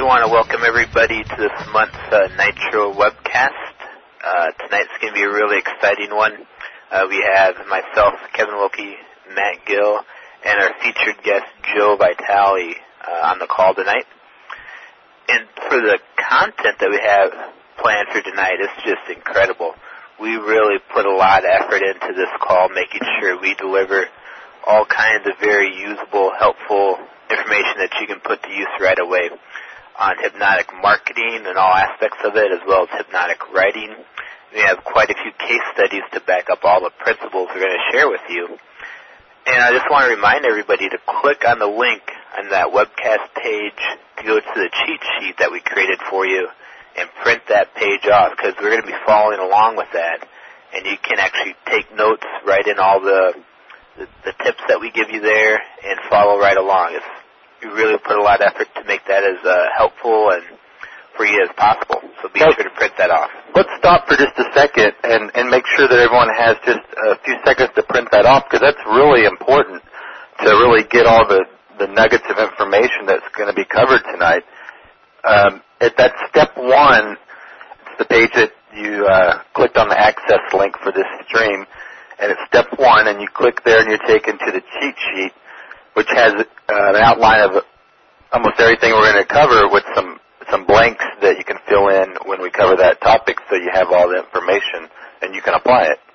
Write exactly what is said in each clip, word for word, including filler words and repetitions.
want to welcome everybody to this month's uh, Nitro webcast. Uh, tonight's going to be a really exciting one. Uh, we have myself, Kevin Wilkie, Matt Gill, and our featured guest, Joe Vitale, uh, on the call tonight. And for the content that we have planned for tonight, it's just incredible. We really put a lot of effort into this call, making sure we deliver all kinds of very usable, helpful information that you can put to use right away on hypnotic marketing and all aspects of it, as well as hypnotic writing. We have quite a few case studies to back up all the principles we're going to share with you. And I just want to remind everybody to click on the link on that webcast page to go to the cheat sheet that we created for you and print that page off, because we're going to be following along with that. And you can actually take notes, write in all the The, the tips that we give you there, and follow right along. It's, we really put a lot of effort to make that as uh, helpful and for you as possible. So be sure to print that off. Let's stop for just a second and, and make sure that everyone has just a few seconds to print that off, because that's really important to really get all the, the nuggets of information that's going to be covered tonight. Um, at that step one, it's the page that you uh, clicked on the access link for this stream. And it's step one, and you click there, and you're taken to the cheat sheet, which has uh, an outline of almost everything we're going to cover with some some blanks that you can fill in when we cover that topic, so you have all the information, and you can apply it.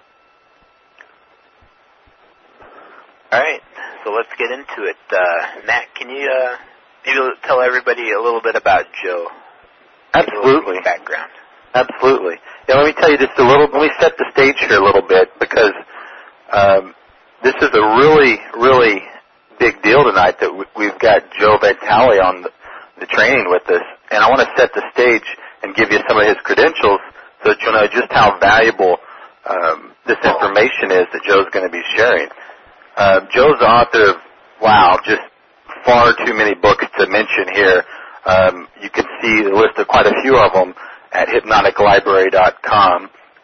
All right, so let's get into it. Uh, Matt, can you uh, maybe tell everybody a little bit about Joe? Absolutely. Background. Absolutely. Yeah, let me tell you just a little, let me set the stage here a little bit, because um, this is a really, really big deal tonight that we've got Joe Vitale on the, the training with us. And I want to set the stage and give you some of his credentials so that you'll know just how valuable um, this information is that Joe's going to be sharing. Uh, Joe's the author of, wow, just far too many books to mention here. Um, you can see the list of quite a few of them at hypnotic library dot com,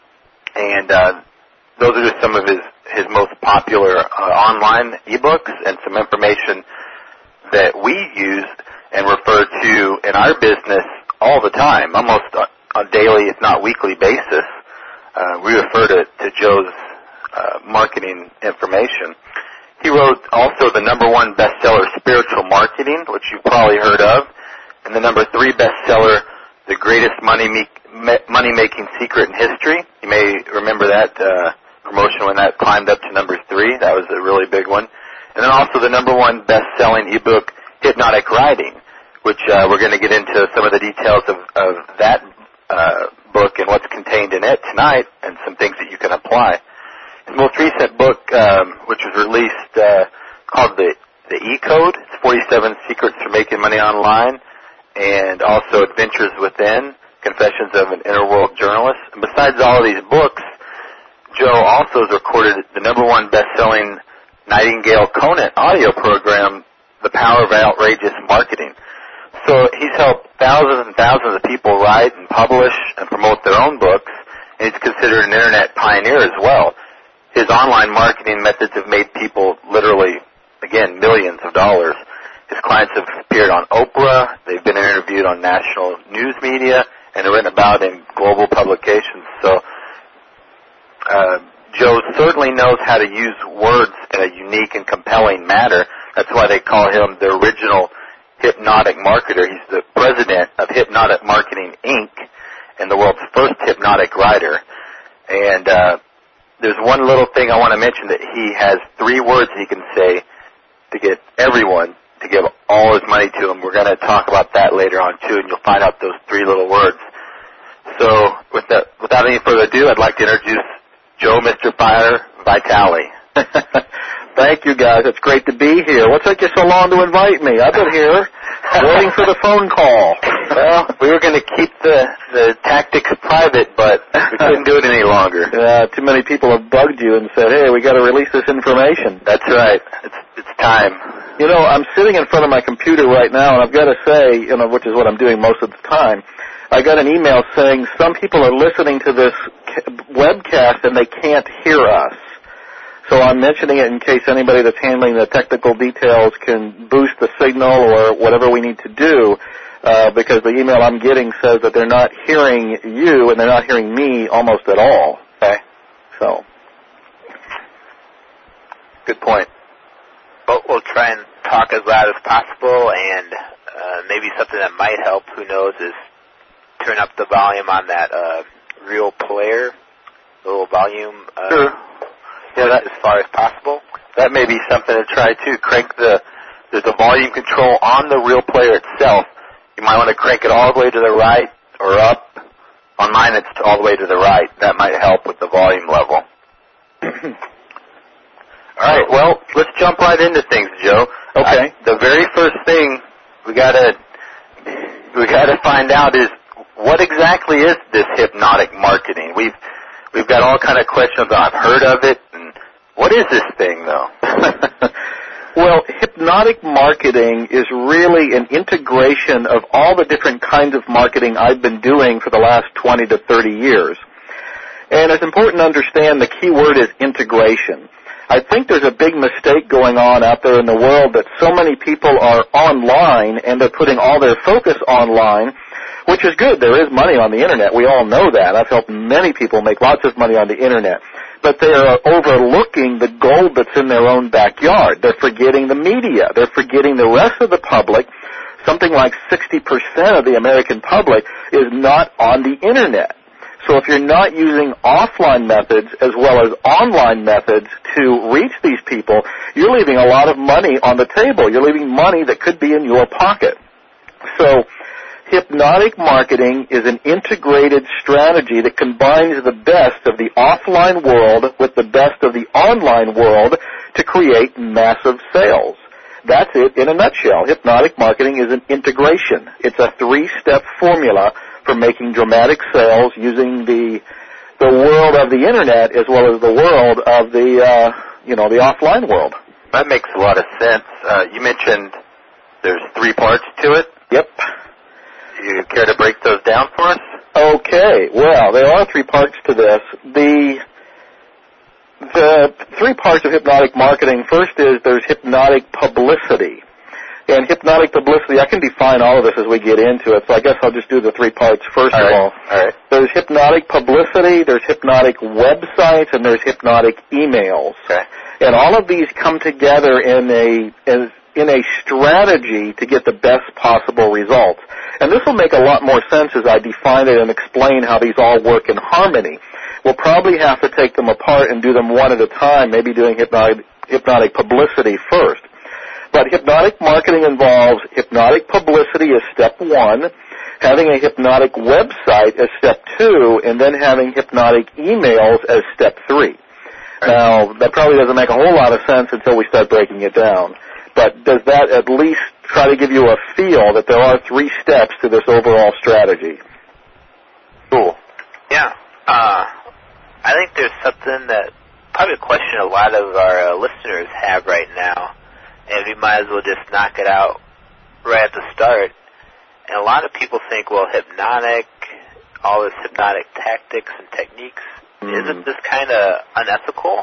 and uh, those are just some of his, his most popular uh, online ebooks and some information that we use and refer to in our business all the time, almost on a daily, if not weekly basis. Uh, we refer to, to Joe's uh, marketing information. He wrote also the number one bestseller, Spiritual Marketing, which you've probably heard of, and the number three bestseller, The Greatest Money Money-Making Secret in History. You may remember that uh, promotion when that climbed up to number three. That was a really big one. And then also the number one best-selling ebook, Hypnotic Writing, which uh, we're going to get into some of the details of, of that uh, book and what's contained in it tonight, and some things that you can apply. His most recent book, um, which was released, uh, called the, the E-Code. It's forty-seven Secrets for Making Money Online, and also Adventures Within, Confessions of an Inner World Journalist. And besides all of these books, Joe also has recorded the number one best-selling Nightingale Conant audio program, The Power of Outrageous Marketing. So he's helped thousands and thousands of people write and publish and promote their own books, and he's considered an internet pioneer as well. His online marketing methods have made people literally, again, millions of dollars. His clients have appeared on Oprah, they've been interviewed on national news media, and written about in global publications. So uh, Joe certainly knows how to use words in a unique and compelling manner. That's why they call him the original hypnotic marketer. He's the president of Hypnotic Marketing, Incorporated, and the world's first hypnotic writer. And uh, there's one little thing I want to mention, that he has three words he can say to get everyone to give all his money to him. We're going to talk about that later on, too, and you'll find out those three little words. So with that, without any further ado, I'd like to introduce Joe Mister Fire Vitale. Thank you, guys. It's great to be here. What took you so long to invite me? I've been here waiting for the phone call. Well, we were going to keep the, the tactics private, but we couldn't do it any longer. Yeah, too many people have bugged you and said, hey, we got to release this information. That's right. It's, it's time. You know, I'm sitting in front of my computer right now, and I've got to say, you know, which is what I'm doing most of the time, I got an email saying some people are listening to this webcast and they can't hear us. So I'm mentioning it in case anybody that's handling the technical details can boost the signal or whatever we need to do. uh, because the email I'm getting says that they're not hearing you and they're not hearing me almost at all. Okay. So. Good point. But we'll try and talk as loud as possible, and uh, maybe something that might help, who knows, is turn up the volume on that uh, real player, the little volume uh, sure. Yeah, that, as far as possible. That may be something to try, too. Crank the, there's a volume control on the real player itself. You might want to crank it all the way to the right or up. On mine, it's all the way to the right. That might help with the volume level. All right, well, let's jump right into things, Joe. Okay. I, the very first thing we gotta we gotta find out is what exactly is this hypnotic marketing? We've we've got all kind of questions. I've heard of it, and what is this thing, though? Well, hypnotic marketing is really an integration of all the different kinds of marketing I've been doing for the last twenty to thirty years. And it's important to understand the key word is integration. I think there's a big mistake going on out there in the world that so many people are online and they're putting all their focus online, which is good. There is money on the Internet. We all know that. I've helped many people make lots of money on the Internet. But they are overlooking the gold that's in their own backyard. They're forgetting the media. They're forgetting the rest of the public. Something like sixty percent of the American public is not on the Internet. So if you're not using offline methods as well as online methods to reach these people, you're leaving a lot of money on the table. You're leaving money that could be in your pocket. So hypnotic marketing is an integrated strategy that combines the best of the offline world with the best of the online world to create massive sales. That's it in a nutshell. Hypnotic marketing is an integration. It's a three-step formula for making dramatic sales using the the world of the Internet as well as the world of the uh, you know the offline world. That makes a lot of sense. Uh, you mentioned there's three parts to it. Yep. You care to break those down for us? Okay. Well, there are three parts to this. The the three parts of hypnotic marketing. First is there's hypnotic publicity. And hypnotic publicity, I can define all of this as we get into it, so I guess I'll just do the three parts first all of right. all. All right. There's hypnotic publicity, there's hypnotic websites, and there's hypnotic emails. Okay. And all of these come together in a in, in a strategy to get the best possible results. And this will make a lot more sense as I define it and explain how these all work in harmony. We'll probably have to take them apart and do them one at a time, maybe doing hypnotic, hypnotic publicity first. But hypnotic marketing involves hypnotic publicity as step one, having a hypnotic website as step two, and then having hypnotic emails as step three. Now, that probably doesn't make a whole lot of sense until we start breaking it down. But does that at least try to give you a feel that there are three steps to this overall strategy? Cool. Yeah. Uh, I think there's something that, probably a question a lot of our uh, listeners have right now. And we might as well just knock it out right at the start. And a lot of people think, well, hypnotic, all this hypnotic tactics and techniques, mm. isn't this kind of unethical?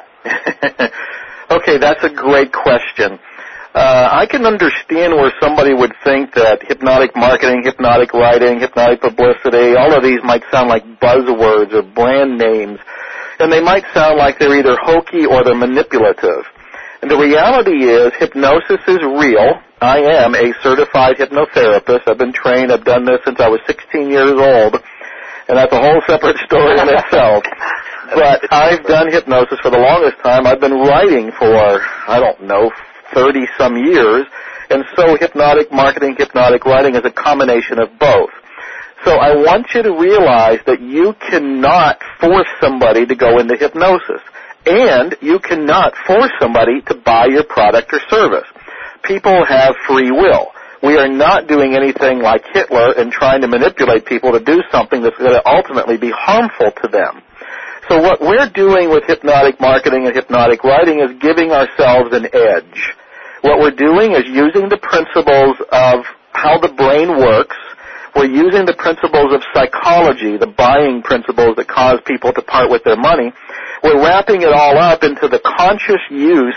Okay, that's a great question. Uh, I can understand where somebody would think that hypnotic marketing, hypnotic writing, hypnotic publicity, all of these might sound like buzzwords or brand names. And they might sound like they're either hokey or they're manipulative. And the reality is hypnosis is real. I am a certified hypnotherapist. I've been trained. I've done this since I was sixteen years old. And that's a whole separate story in itself. But I've done hypnosis for the longest time. I've been writing for, I don't know, thirty-some years. And so hypnotic marketing, hypnotic writing is a combination of both. So I want you to realize that you cannot force somebody to go into hypnosis. And you cannot force somebody to buy your product or service. People have free will. We are not doing anything like Hitler and trying to manipulate people to do something that's going to ultimately be harmful to them. So what we're doing with hypnotic marketing and hypnotic writing is giving ourselves an edge. What we're doing is using the principles of how the brain works. We're using the principles of psychology, the buying principles that cause people to part with their money. We're wrapping it all up into the conscious use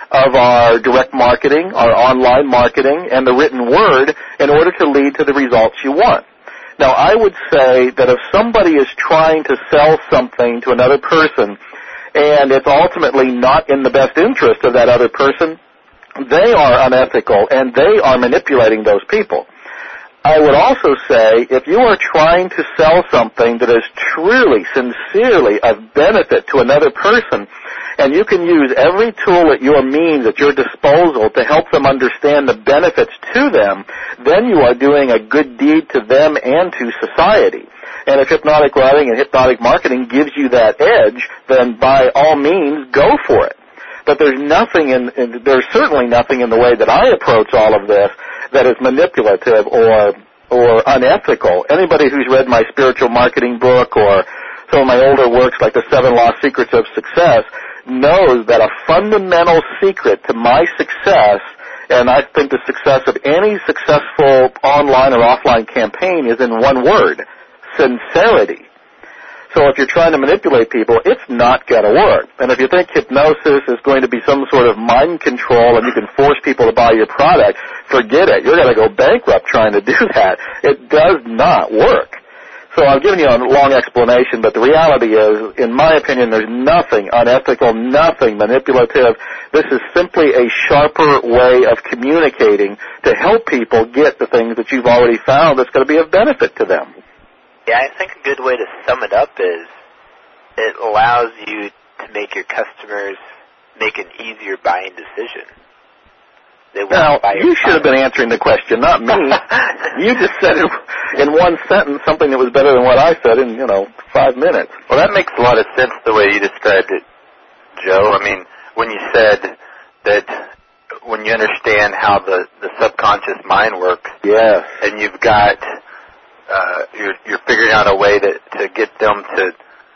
of our direct marketing, our online marketing, and the written word in order to lead to the results you want. Now, I would say that if somebody is trying to sell something to another person and it's ultimately not in the best interest of that other person, they are unethical and they are manipulating those people. I would also say if you are trying to sell something that is truly, sincerely of benefit to another person, and you can use every tool at your means, at your disposal, to help them understand the benefits to them, then you are doing a good deed to them and to society. And if hypnotic writing and hypnotic marketing gives you that edge, then by all means, go for it. But there's nothing in, in there's certainly nothing in the way that I approach all of this that is manipulative or or unethical. Anybody who's read my spiritual marketing book or some of my older works like The Seven Lost Secrets of Success knows that a fundamental secret to my success, and I think the success of any successful online or offline campaign, is in one word: sincerity. So if you're trying to manipulate people, it's not going to work. And if you think hypnosis is going to be some sort of mind control and you can force people to buy your product, forget it. You're going to go bankrupt trying to do that. It does not work. So I've given you a long explanation, but the reality is, in my opinion, there's nothing unethical, nothing manipulative. This is simply a sharper way of communicating to help people get the things that you've already found that's going to be of benefit to them. Yeah, I think a good way to sum it up is it allows you to make your customers make an easier buying decision. They won't now, buy your you should have been answering the question, not me. You just said it in one sentence something that was better than what I said in, you know, five minutes. Well, that makes a lot of sense the way you described it, Joe. I mean, when you said that when you understand how the, the subconscious mind works, yes, and you've got... Uh, you're, you're figuring out a way to, to get them to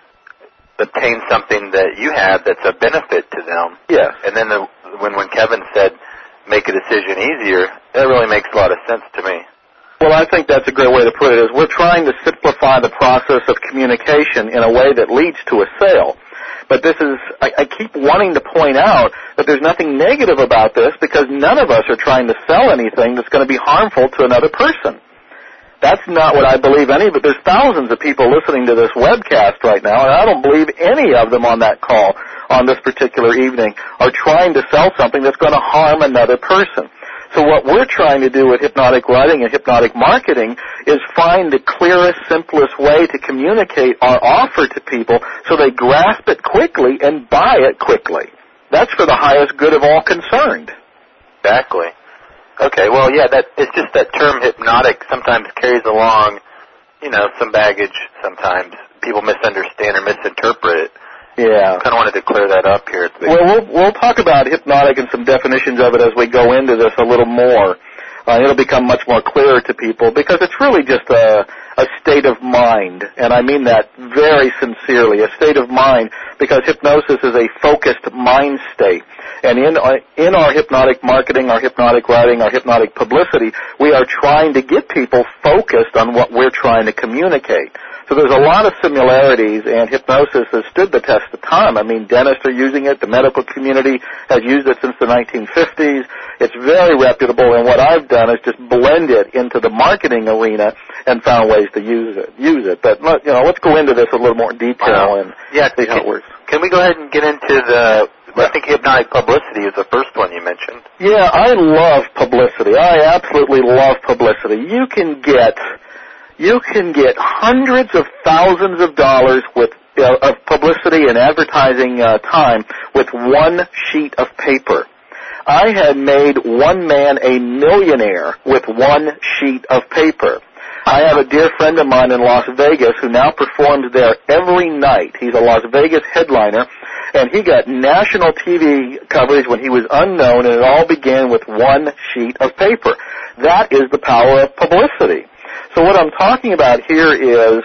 obtain something that you have that's a benefit to them. Yes. And then the, when, when Kevin said make a decision easier, that really makes a lot of sense to me. Well, I think that's a great way to put it, is we're trying to simplify the process of communication in a way that leads to a sale. But this is, I, I keep wanting to point out that there's nothing negative about this because none of us are trying to sell anything that's going to be harmful to another person. That's not what I believe any, but there's thousands of people listening to this webcast right now, and I don't believe any of them on that call on this particular evening are trying to sell something that's going to harm another person. So what we're trying to do with hypnotic writing and hypnotic marketing is find the clearest, simplest way to communicate our offer to people so they grasp it quickly and buy it quickly. That's for the highest good of all concerned. Exactly. Okay, well, yeah, that it's just that term hypnotic sometimes carries along, you know, some baggage sometimes. People misunderstand or misinterpret it. Yeah. I kind of wanted to clear that up here. Well, we'll we'll talk about hypnotic and some definitions of it as we go into this a little more. Uh, it'll become much more clear to people because it's really just a, a state of mind, and I mean that very sincerely, a state of mind, because hypnosis is a focused mind state. And in our, in our hypnotic marketing, our hypnotic writing, our hypnotic publicity, we are trying to get people focused on what we're trying to communicate. So there's a lot of similarities, and hypnosis has stood the test of time. I mean, dentists are using it. The medical community has used it since the nineteen fifties. It's very reputable, and what I've done is just blend it into the marketing arena and found ways to use it. Use it. But, you know, let's go into this a little more detail and yeah, see how can, it works. Can we go ahead and get into the... I think hypnotic publicity is the first one you mentioned. Yeah, I love publicity. I absolutely love publicity. You can get... You can get hundreds of thousands of dollars with uh, of publicity and advertising uh, time with one sheet of paper. I had made one man a millionaire with one sheet of paper. I have a dear friend of mine in Las Vegas who now performs there every night. He's a Las Vegas headliner, and he got national T V coverage when he was unknown, and it all began with one sheet of paper. That is the power of publicity. So what I'm talking about here is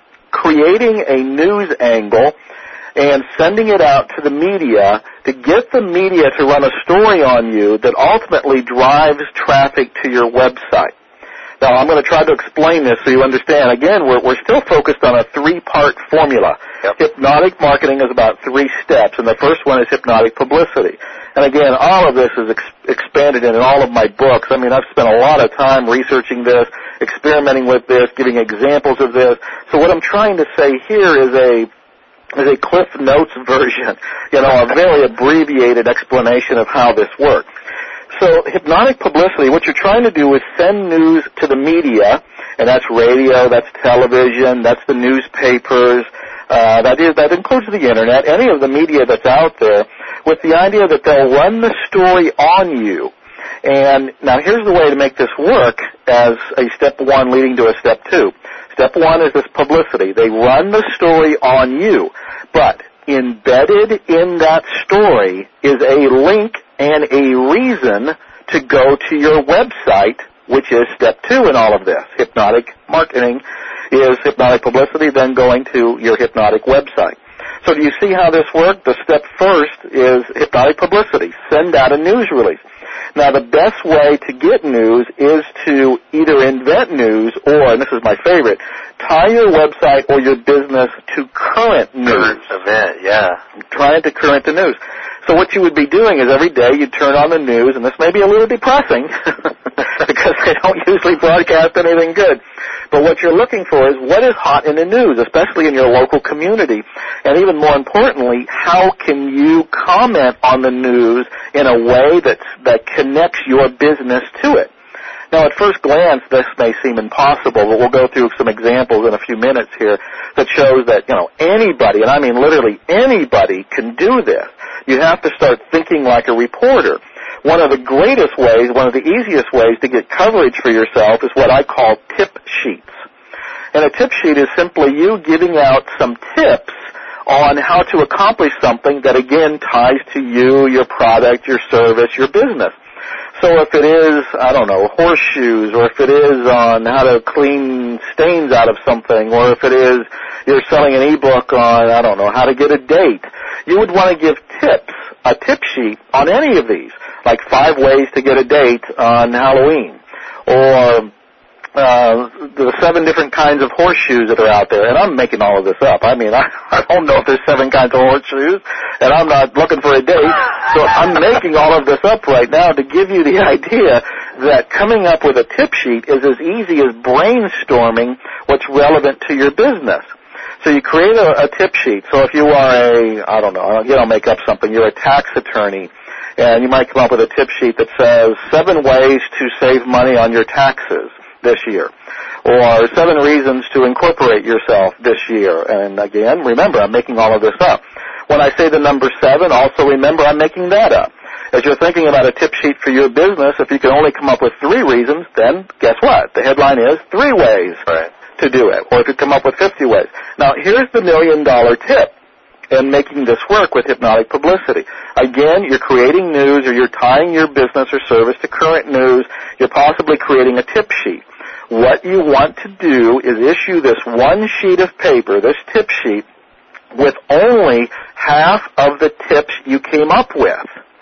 creating a news angle and sending it out to the media to get the media to run a story on you that ultimately drives traffic to your website. Now, I'm going to try to explain this so you understand. Again, we're, we're still focused on a three-part formula. Yep. Hypnotic marketing is about three steps, and the first one is hypnotic publicity. And again, all of this is ex- expanded in all of my books. I mean, I've spent a lot of time researching this, experimenting with this, giving examples of this. So what I'm trying to say here is a is a Cliff Notes version, you know, a very abbreviated explanation of how this works. So hypnotic publicity, what you're trying to do is send news to the media, and that's radio, that's television, that's the newspapers, uh, that is, that includes the internet, any of the media that's out there, with the idea that they'll run the story on you. And now here's the way to make this work as a step one leading to a step two. Step one is this publicity. They run the story on you, but embedded in that story is a link and a reason to go to your website, which is step two in all of this. Hypnotic marketing is hypnotic publicity, then going to your hypnotic website. So do you see how this works? The step first is hypnotic publicity. Send out a news release. Now, the best way to get news is to either invent news or, and this is my favorite, tie your website or your business to current news. Current event, yeah. Tie it to current to news. So what you would be doing is every day you'd turn on the news, and this may be a little depressing because they don't usually broadcast anything good. But what you're looking for is what is hot in the news, especially in your local community. And even more importantly, how can you comment on the news in a way that's, that connects your business to it? Now, at first glance, this may seem impossible, but we'll go through some examples in a few minutes here that shows that, you know, anybody, and I mean literally anybody, can do this. You have to start thinking like a reporter. One of the greatest ways, one of the easiest ways to get coverage for yourself is what I call tip sheets. And a tip sheet is simply you giving out some tips on how to accomplish something that, again, ties to you, your product, your service, your business. So if it is, I don't know, horseshoes, or if it is on how to clean stains out of something, or if it is you're selling an ebook on, I don't know, how to get a date, you would want to give tips, a tip sheet on any of these, like five ways to get a date on Halloween, or uh, the seven different kinds of horseshoes that are out there. And I'm making all of this up. I mean, I, I don't know if there's seven kinds of horseshoes, and I'm not looking for a date. So I'm making all of this up right now to give you the idea that coming up with a tip sheet is as easy as brainstorming what's relevant to your business. So you create a, a tip sheet. So if you are a, I don't know, you know, make up something, you're a tax attorney, and you might come up with a tip sheet that says seven ways to save money on your taxes this year, or seven reasons to incorporate yourself this year. And again, remember, I'm making all of this up. When I say the number seven, also remember I'm making that up. As you're thinking about a tip sheet for your business, if you can only come up with three reasons, then guess what? The headline is three ways right. to do it. Or if you come up with fifty ways. Now, here's the million-dollar tip in making this work with hypnotic publicity. Again, you're creating news, or you're tying your business or service to current news. You're possibly creating a tip sheet. What you want to do is issue this one sheet of paper, this tip sheet, with only half of the tips you came up with,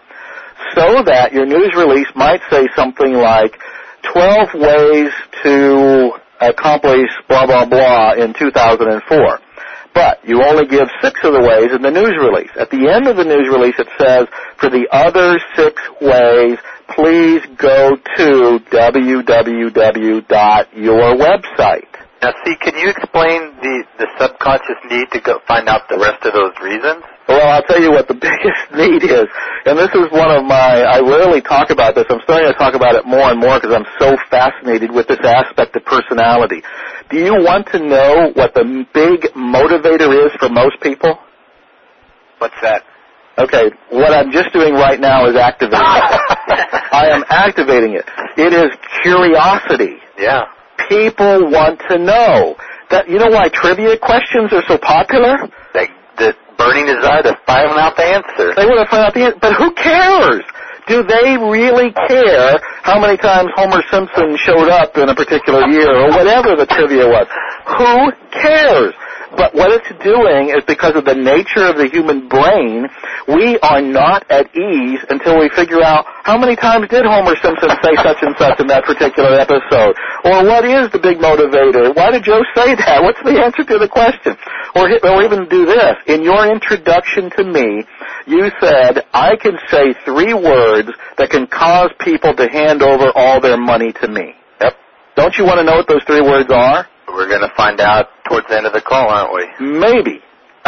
so that your news release might say something like twelve ways to accomplish blah, blah, blah in two thousand four. But you only give six of the ways in the news release. At the end of the news release, it says, for the other six ways, please go to w w w dot your website. Now, see, can you explain the, the subconscious need to go find out the rest of those reasons? Well, I'll tell you what the biggest need is, and this is one of my, I rarely talk about this. I'm starting to talk about it more and more because I'm so fascinated with this aspect of personality. Do you want to know what the big motivator is for most people? What's that? Okay, what I'm just doing right now is activating it. I am activating it. It is curiosity. Yeah. People want to know. That, you know why trivia questions are so popular? Like the burning desire to find out the answer. They want to find out the answer, but who cares? Do they really care how many times Homer Simpson showed up in a particular year or whatever the trivia was? Who cares? But what it's doing is because of the nature of the human brain, we are not at ease until we figure out how many times did Homer Simpson say such and such in that particular episode? Or what is the big motivator? Why did Joe say that? What's the answer to the question? Or, or even do this. In your introduction to me, you said, I can say three words that can cause people to hand over all their money to me. Yep. Don't you want to know what those three words are? We're going to find out towards the end of the call, aren't we? Maybe.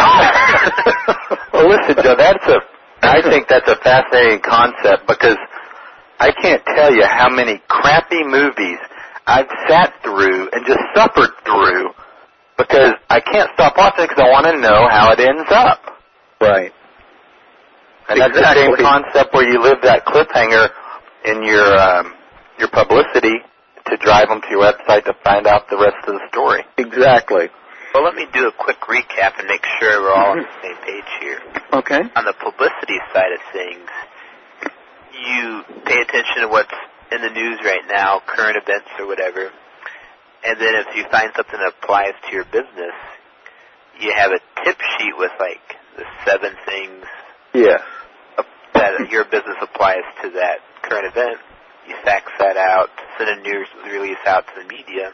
Well, listen, Joe, that's a, I think that's a fascinating concept because I can't tell you how many crappy movies I've sat through and just suffered through because I can't stop watching it because I want to know how it ends up. Right. And that's Exactly. the same concept where you live that cliffhanger in your um, your publicity to drive them to your website to find out the rest of the story. Exactly. Well, let me do a quick recap and make sure we're all on the same page here. Okay. On the publicity side of things, you pay attention to what's in the news right now, current events or whatever, and then if you find something that applies to your business, you have a tip sheet with, like, the seven things Yes. that your business applies to that current event. You fax that out, send a news release out to the media,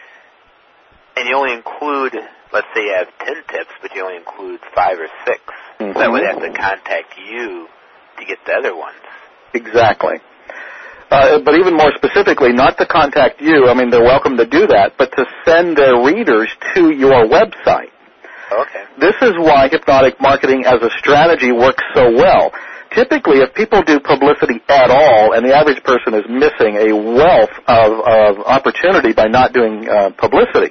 and you only include, let's say you have ten tips, but you only include five or six. Mm-hmm. So that would have to contact you to get the other ones. Exactly. Uh, but even more specifically, not to contact you, I mean, they're welcome to do that, but to send their readers to your website. Okay. This is why hypnotic marketing as a strategy works so well. Typically, if people do publicity at all, and the average person is missing a wealth of, of opportunity by not doing uh, publicity.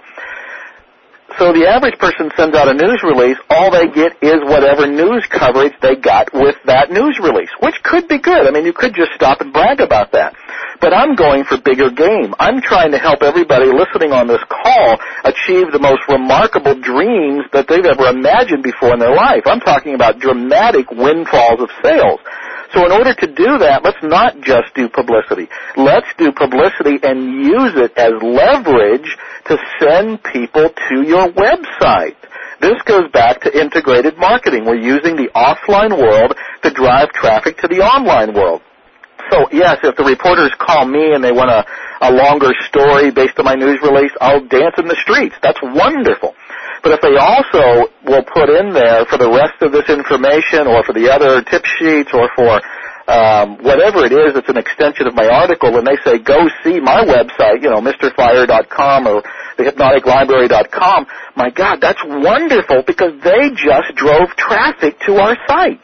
So the average person sends out a news release, all they get is whatever news coverage they got with that news release, which could be good. I mean, you could just stop and brag about that. But I'm going for bigger game. I'm trying to help everybody listening on this call achieve the most remarkable dreams that they've ever imagined before in their life. I'm talking about dramatic windfalls of sales. So in order to do that, let's not just do publicity. Let's do publicity and use it as leverage to send people to your website. This goes back to integrated marketing. We're using the offline world to drive traffic to the online world. So, yes, if the reporters call me and they want a, a longer story based on my news release, I'll dance in the streets. That's wonderful. But if they also will put in there for the rest of this information or for the other tip sheets or for um, whatever it is that's an extension of my article, and they say, go see my website, you know, Mister Fire dot com or the hypnotic library dot com, my God, that's wonderful because they just drove traffic to our site.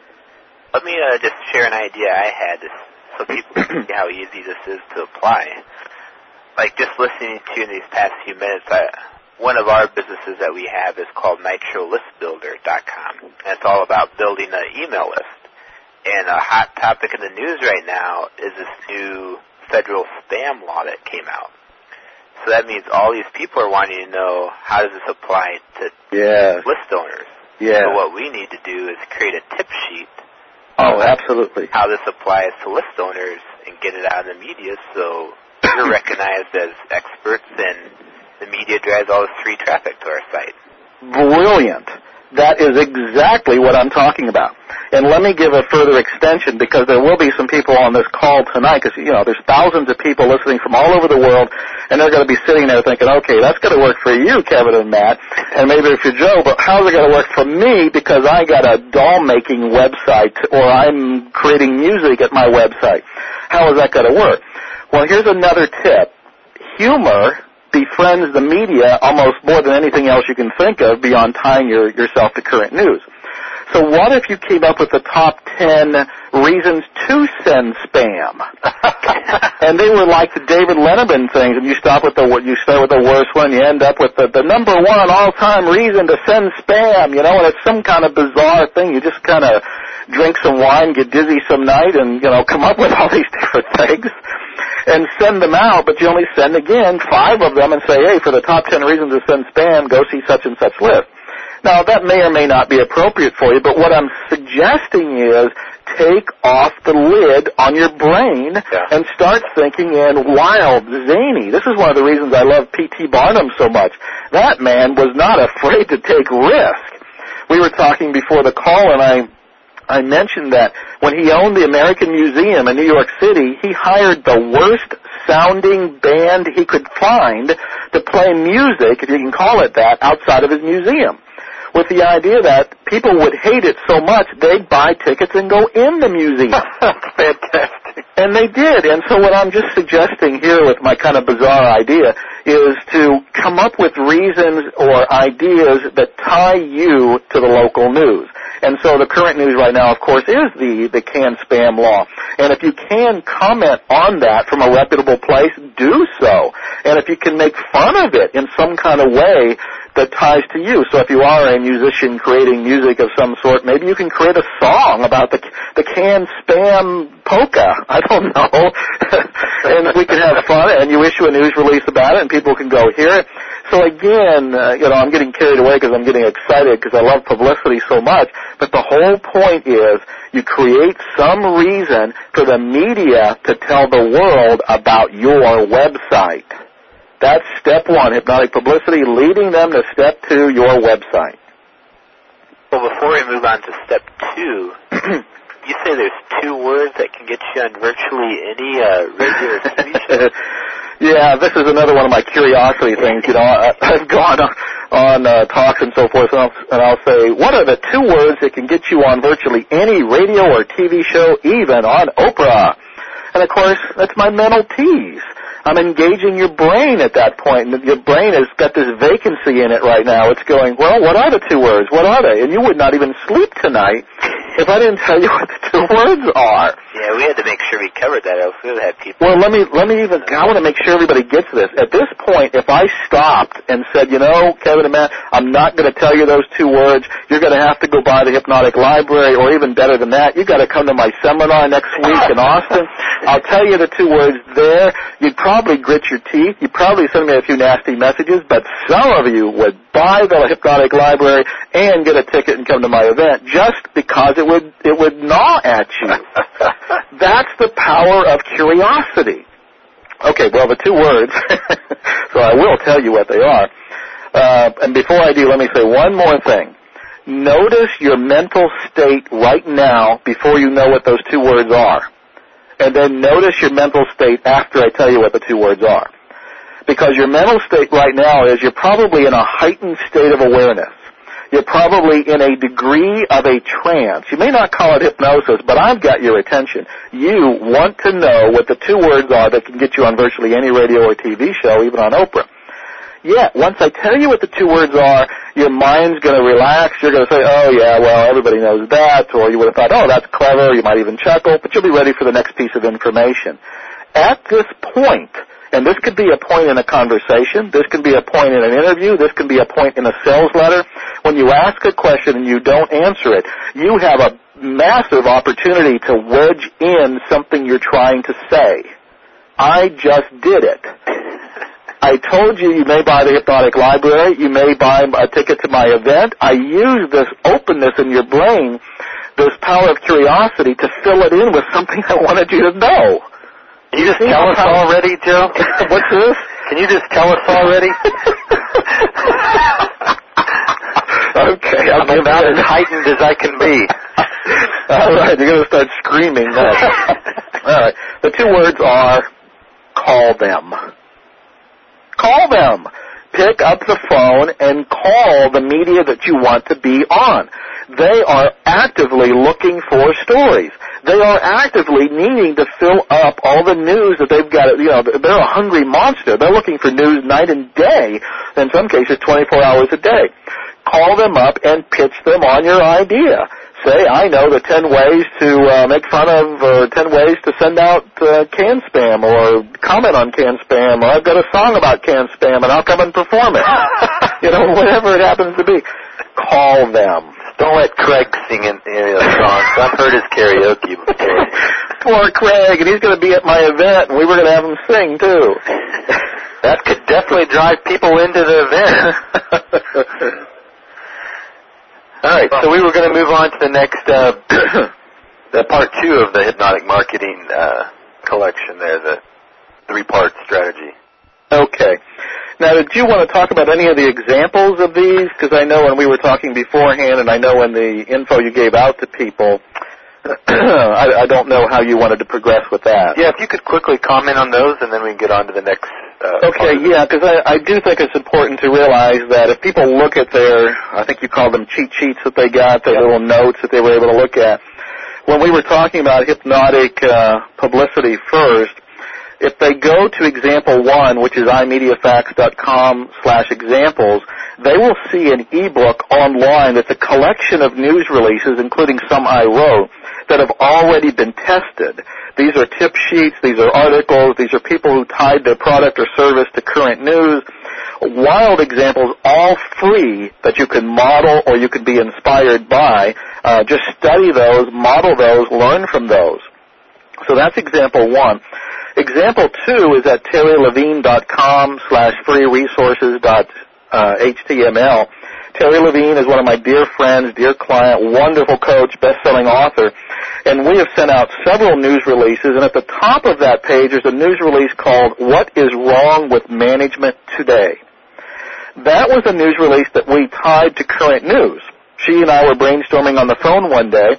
Let me uh, just share an idea I had this, so people can see how easy this is to apply. Like just listening to you in these past few minutes, I, one of our businesses that we have is called Nitro List Builder dot com. And it's all about building an email list. And a hot topic in the news right now is this new federal spam law that came out. So that means all these people are wanting to know how does this apply to yes. list owners. Yes. So what we need to do is create a tip sheet. Oh, absolutely. How this applies to list owners and get it out in the media so you're recognized as experts and the media drives all this free traffic to our site. Brilliant. That is exactly what I'm talking about. And let me give a further extension because there will be some people on this call tonight because, you know, there's thousands of people listening from all over the world and they're going to be sitting there thinking, okay, that's going to work for you, Kevin and Matt, and maybe for Joe, but how's it going to work for me because I got a doll-making website or I'm creating music at my website? How is that going to work? Well, here's another tip. Humor befriends the media almost more than anything else you can think of beyond tying your, yourself to current news. So what if you came up with the top ten reasons to send spam? And they were like the David Letterman things, and you stop with the you start with the worst one, you end up with the, the number one all-time reason to send spam, you know, and it's some kind of bizarre thing. You just kind of drink some wine, get dizzy some night, and, you know, come up with all these different things and send them out, but you only send, again, five of them and say, hey, for the top ten reasons to send spam, go see such and such list. Now, that may or may not be appropriate for you, but what I'm suggesting is take off the lid on your brain yeah. and start thinking in wild, zany. This is one of the reasons I love P T Barnum so much. that man was not afraid to take risk. We were talking before the call, and I I mentioned that when he owned the American Museum in New York City, he hired the worst-sounding band he could find to play music, if you can call it that, outside of his museum, with the idea that people would hate it so much they'd buy tickets and go in the museum. Fantastic. And they did. And so what I'm just suggesting here with my kind of bizarre idea is to come up with reasons or ideas that tie you to the local news. And so the current news right now, of course, is the, the can spam law. And if you can comment on that from a reputable place, do so. And if you can make fun of it in some kind of way that ties to you. So if you are a musician creating music of some sort, maybe you can create a song about the the can spam polka. I don't know. And we can have fun, and you issue a news release about it, and people can go hear it. So again, uh, you know, I'm getting carried away because I'm getting excited because I love publicity so much. But the whole point is you create some reason for the media to tell the world about your website. That's step one, hypnotic publicity, leading them to step two, your website. Well, before we move on to step two, you say there's two words that can get you on virtually any uh, radio or T V show. Yeah, this is another one of my curiosity things. You know, I, I've gone on, on uh, talks and so forth, and I'll, and I'll say, what are the two words that can get you on virtually any radio or T V show, even on Oprah? And, of course, that's my mental tease. I'm engaging your brain at that point, and your brain has got this vacancy in it right now. It's going, well, what are the two words? What are they? And you would not even sleep tonight if I didn't tell you what the two words are. Yeah, we had to make sure we covered that, else we would have people. Well, let me let me even, I want to make sure everybody gets this. At this point, if I stopped and said, you know, Kevin and Matt, I'm not going to tell you those two words. You're going to have to go by the Hypnotic Library, or even better than that, you've got to come to my seminar next week in Austin. I'll tell you the two words there. You'd probably grit your teeth. You'd probably send me a few nasty messages, but some of you would buy the Hypnotic Library and get a ticket and come to my event just because it would it would gnaw at you. That's the power of curiosity. Okay, well, the two words, so I will tell you what they are. Uh, and before I do, let me say one more thing. Notice your mental state right now before you know what those two words are. And then notice your mental state after I tell you what the two words are. Because your mental state right now is you're probably in a heightened state of awareness. You're probably in a degree of a trance. You may not call it hypnosis, but I've got your attention. You want to know what the two words are that can get you on virtually any radio or T V show, even on Oprah. Yet, once I tell you what the two words are, your mind's going to relax. You're going to say, oh, yeah, well, everybody knows that. Or you would have thought, oh, that's clever. You might even chuckle. But you'll be ready for the next piece of information. At this point, and this could be a point in a conversation, this can be a point in an interview, this can be a point in a sales letter. When you ask a question and you don't answer it, you have a massive opportunity to wedge in something you're trying to say. I just did it. I told you you may buy the Hypnotic Library, you may buy a ticket to my event. I used this openness in your brain, this power of curiosity, to fill it in with something I wanted you to know. Can you just tell us already, Joe? What's this? Can you just tell us already? Okay, I'll I'm about as heightened as I can be. All right, you're going to start screaming now. All right, the two words are call them. Call them. Pick up the phone and call the media that you want to be on. They are actively looking for stories. They are actively needing to fill up all the news that they've got. You know, they're a hungry monster. They're looking for news night and day, in some cases twenty-four hours a day. Call them up and pitch them on your idea. Say, I know the ten ways to uh, make fun of, or ten ways to send out uh, can spam, or comment on can spam, or I've got a song about can spam, and I'll come and perform it. You know, whatever it happens to be. Call them. Don't let Craig sing in any of the songs. I've heard his karaoke before. Poor Craig, and he's going to be at my event, and we were going to have him sing, too. That could definitely drive people into the event. All right, so we were going to move on to the next, uh, the part two of the hypnotic marketing uh, collection there, the three-part strategy. Okay. Now, did you want to talk about any of the examples of these? Because I know when we were talking beforehand, and I know in the info you gave out to people, I, I don't know how you wanted to progress with that. Yeah, if you could quickly comment on those, and then we can get on to the next. Uh, okay, yeah, because I, I do think it's important to realize that if people look at their, I think you call them cheat sheets that they got, their yeah. little notes that they were able to look at. When we were talking about hypnotic uh, publicity first, if they go to example one, which is imediafax.com slash examples, they will see an ebook online that's a collection of news releases, including some I wrote, that have already been tested. These are tip sheets, these are articles, these are people who tied their product or service to current news. Wild examples, all free, that you can model or you can be inspired by. Uh, just study those, model those, learn from those. So that's example one. Example two is at terrylevine.com slash free resources dot html. Terry Levine is one of my dear friends, dear client, wonderful coach, best-selling author, and we have sent out several news releases, and at the top of that page is a news release called What is Wrong with Management Today? That was a news release that we tied to current news. She and I were brainstorming on the phone one day,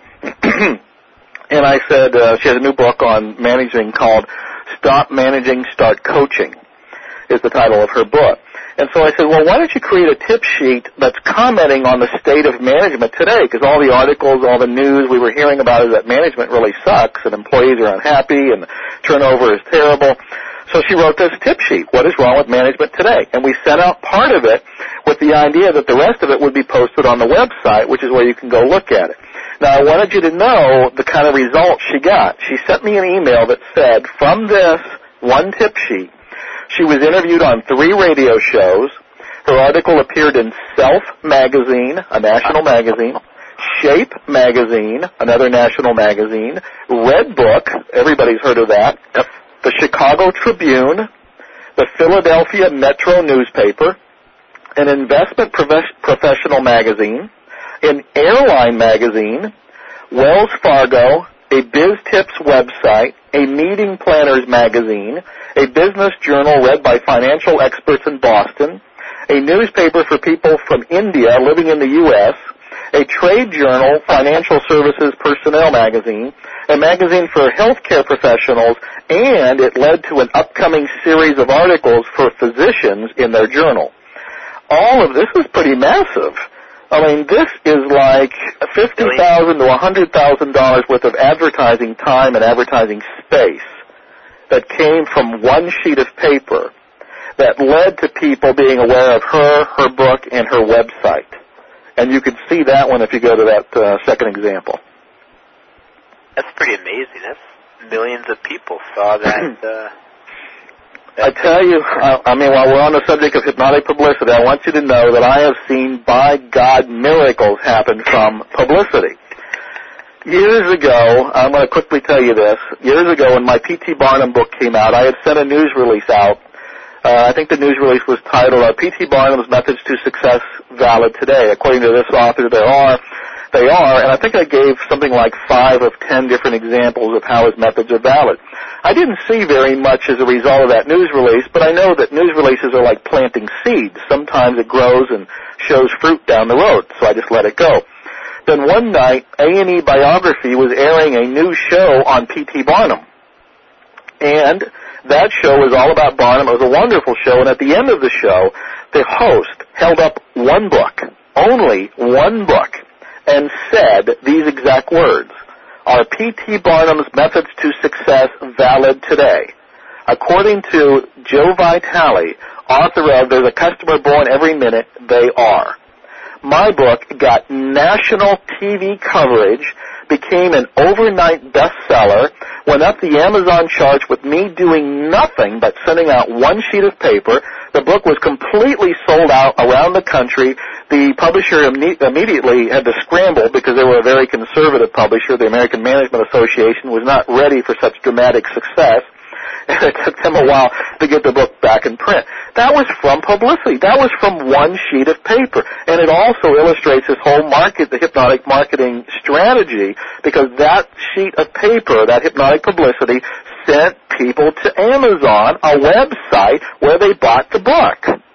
and I said, uh, she has a new book on managing called Stop Managing, Start Coaching, is the title of her book. And so I said, well, why don't you create a tip sheet that's commenting on the state of management today? Because all the articles, all the news we were hearing about is that management really sucks and employees are unhappy and turnover is terrible. So she wrote this tip sheet, What is Wrong with Management Today? And we sent out part of it with the idea that the rest of it would be posted on the website, which is where you can go look at it. Now, I wanted you to know the kind of results she got. She sent me an email that said, from this one tip sheet, she was interviewed on three radio shows. Her article appeared in Self magazine, a national magazine, Shape magazine, another national magazine, Red Book, everybody's heard of that, yep. The Chicago Tribune, the Philadelphia Metro newspaper, an investment prof- professional magazine, an airline magazine, Wells Fargo, a BizTips website, a meeting planners magazine, a business journal read by financial experts in Boston, a newspaper for people from India living in the U S, a trade journal, Financial Services Personnel magazine, a magazine for healthcare professionals, and it led to an upcoming series of articles for physicians in their journal. All of this is pretty massive. I mean, this is like fifty thousand dollars to one hundred thousand dollars worth of advertising time and advertising space that came from one sheet of paper that led to people being aware of her, her book, and her website. And you can see that one if you go to that uh, second example. That's pretty amazing. That's millions of people saw that. uh, I tell you, I, I mean, while we're on the subject of hypnotic publicity, I want you to know that I have seen, by God, miracles happen from publicity. Years ago, I'm going to quickly tell you this, years ago when my P T Barnum book came out, I had sent a news release out. Uh, I think the news release was titled, Are P T Barnum's Methods to Success Valid Today? According to this author, there are. They are, and I think I gave something like five of ten different examples of how his methods are valid. I didn't see very much as a result of that news release, but I know that news releases are like planting seeds. Sometimes it grows and shows fruit down the road, so I just let it go. Then one night, A and E Biography was airing a new show on P T Barnum. And that show was all about Barnum. It was a wonderful show, and at the end of the show, the host held up one book, only one book, and said these exact words, Are P T Barnum's Methods to Success Valid Today? According to Joe Vitale, author of There's a Customer Born Every Minute, They Are. My book got national T V coverage, became an overnight bestseller, went up the Amazon charts with me doing nothing but sending out one sheet of paper. The book was completely sold out around the country. The publisher imme- immediately had to scramble because they were a very conservative publisher. The American Management Association was not ready for such dramatic success. And it took them a while to get the book back in print. That was from publicity. That was from one sheet of paper. And it also illustrates this whole market, the hypnotic marketing strategy, because that sheet of paper, that hypnotic publicity, sent people to Amazon, a website where they bought the book.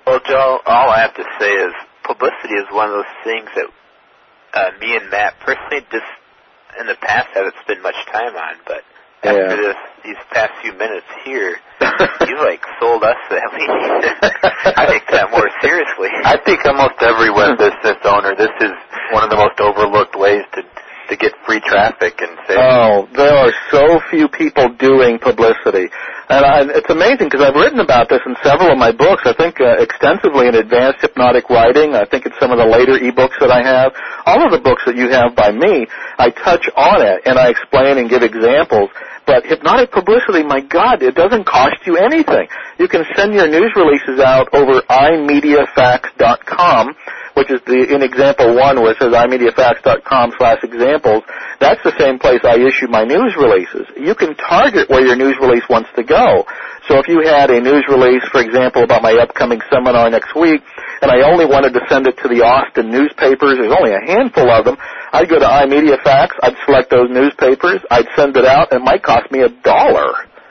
Well, Joe, all I have to say is publicity is one of those things that uh, me and Matt personally just in the past haven't spent much time on, but yeah. after this, these past few minutes here, you like sold us that we need to take that more seriously. I think almost every web business owner, this is one of the most overlooked ways to to get free traffic and sales. Oh, there are so few people doing publicity. And I, it's amazing because I've written about this in several of my books, I think uh, extensively in Advanced Hypnotic Writing. I think it's some of the later e-books that I have. All of the books that you have by me, I touch on it and I explain and give examples. But hypnotic publicity, my God, it doesn't cost you anything. You can send your news releases out over i media fax dot com, which is the in example one where it says i media fax dot com slash examples. That's the same place I issue my news releases. You can target where your news release wants to go. So if you had a news release, for example, about my upcoming seminar next week, and I only wanted to send it to the Austin newspapers, there's only a handful of them, I'd go to iMediaFax, I'd select those newspapers, I'd send it out, and it might cost me a dollar.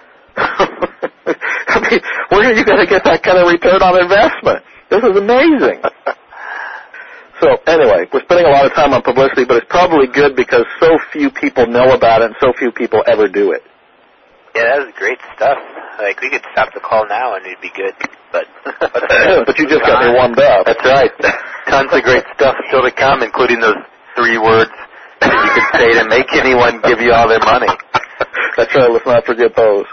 I mean, where are you going to get that kind of return on investment? This is amazing. So anyway, we're spending a lot of time on publicity, but it's probably good because so few people know about it and so few people ever do it. Yeah, that was great stuff. Like, we could stop the call now and it'd be good, but... but you just got me warmed up. That's right. Tons of great stuff still to come, including those three words that you could say to make anyone give you all their money. That's right. Let's not forget those.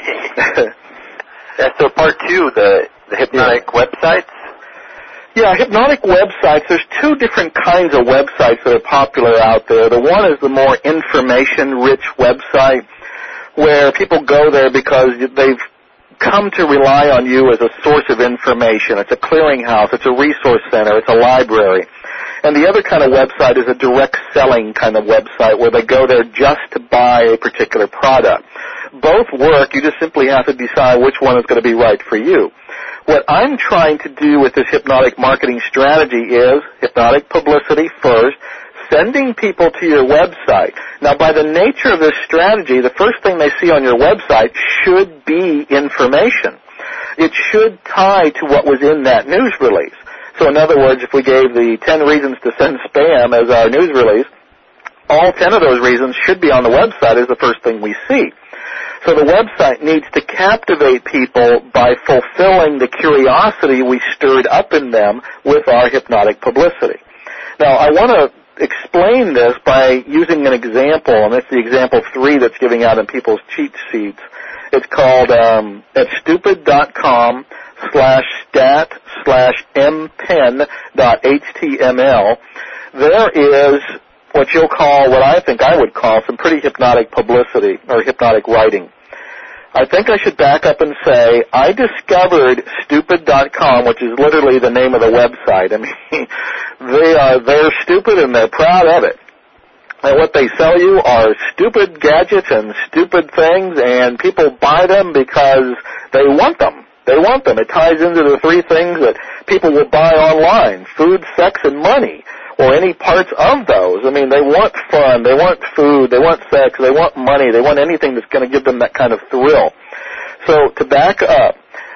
Yeah, so part two, the, the hypnotic yeah. websites. Yeah, hypnotic websites. There's two different kinds of websites that are popular out there. The one is the more information-rich website where people go there because they've come to rely on you as a source of information. It's a clearinghouse. It's a resource center. It's a library. And the other kind of website is a direct selling kind of website where they go there just to buy a particular product. Both work. You just simply have to decide which one is going to be right for you. What I'm trying to do with this hypnotic marketing strategy is hypnotic publicity first, sending people to your website. Now, by the nature of this strategy, the first thing they see on your website should be information. It should tie to what was in that news release. So in other words, if we gave the ten reasons to send spam as our news release, all ten of those reasons should be on the website as the first thing we see. So the website needs to captivate people by fulfilling the curiosity we stirred up in them with our hypnotic publicity. Now, I want to explain this by using an example, and it's the example three that's giving out in people's cheat sheets. It's called um, at stupid.com slash stat slash mpen dot html. There is what you'll call, what I think I would call, some pretty hypnotic publicity or hypnotic writing. I think I should back up and say I discovered stupid dot com, which is literally the name of the website. I mean, they are, they're stupid and they're proud of it. And what they sell you are stupid gadgets and stupid things, and people buy them because they want them. They want them. It ties into the three things that people will buy online: food, sex, and money, or any parts of those. I mean, they want fun, they want food, they want sex, they want money, they want anything that's going to give them that kind of thrill. So to back up,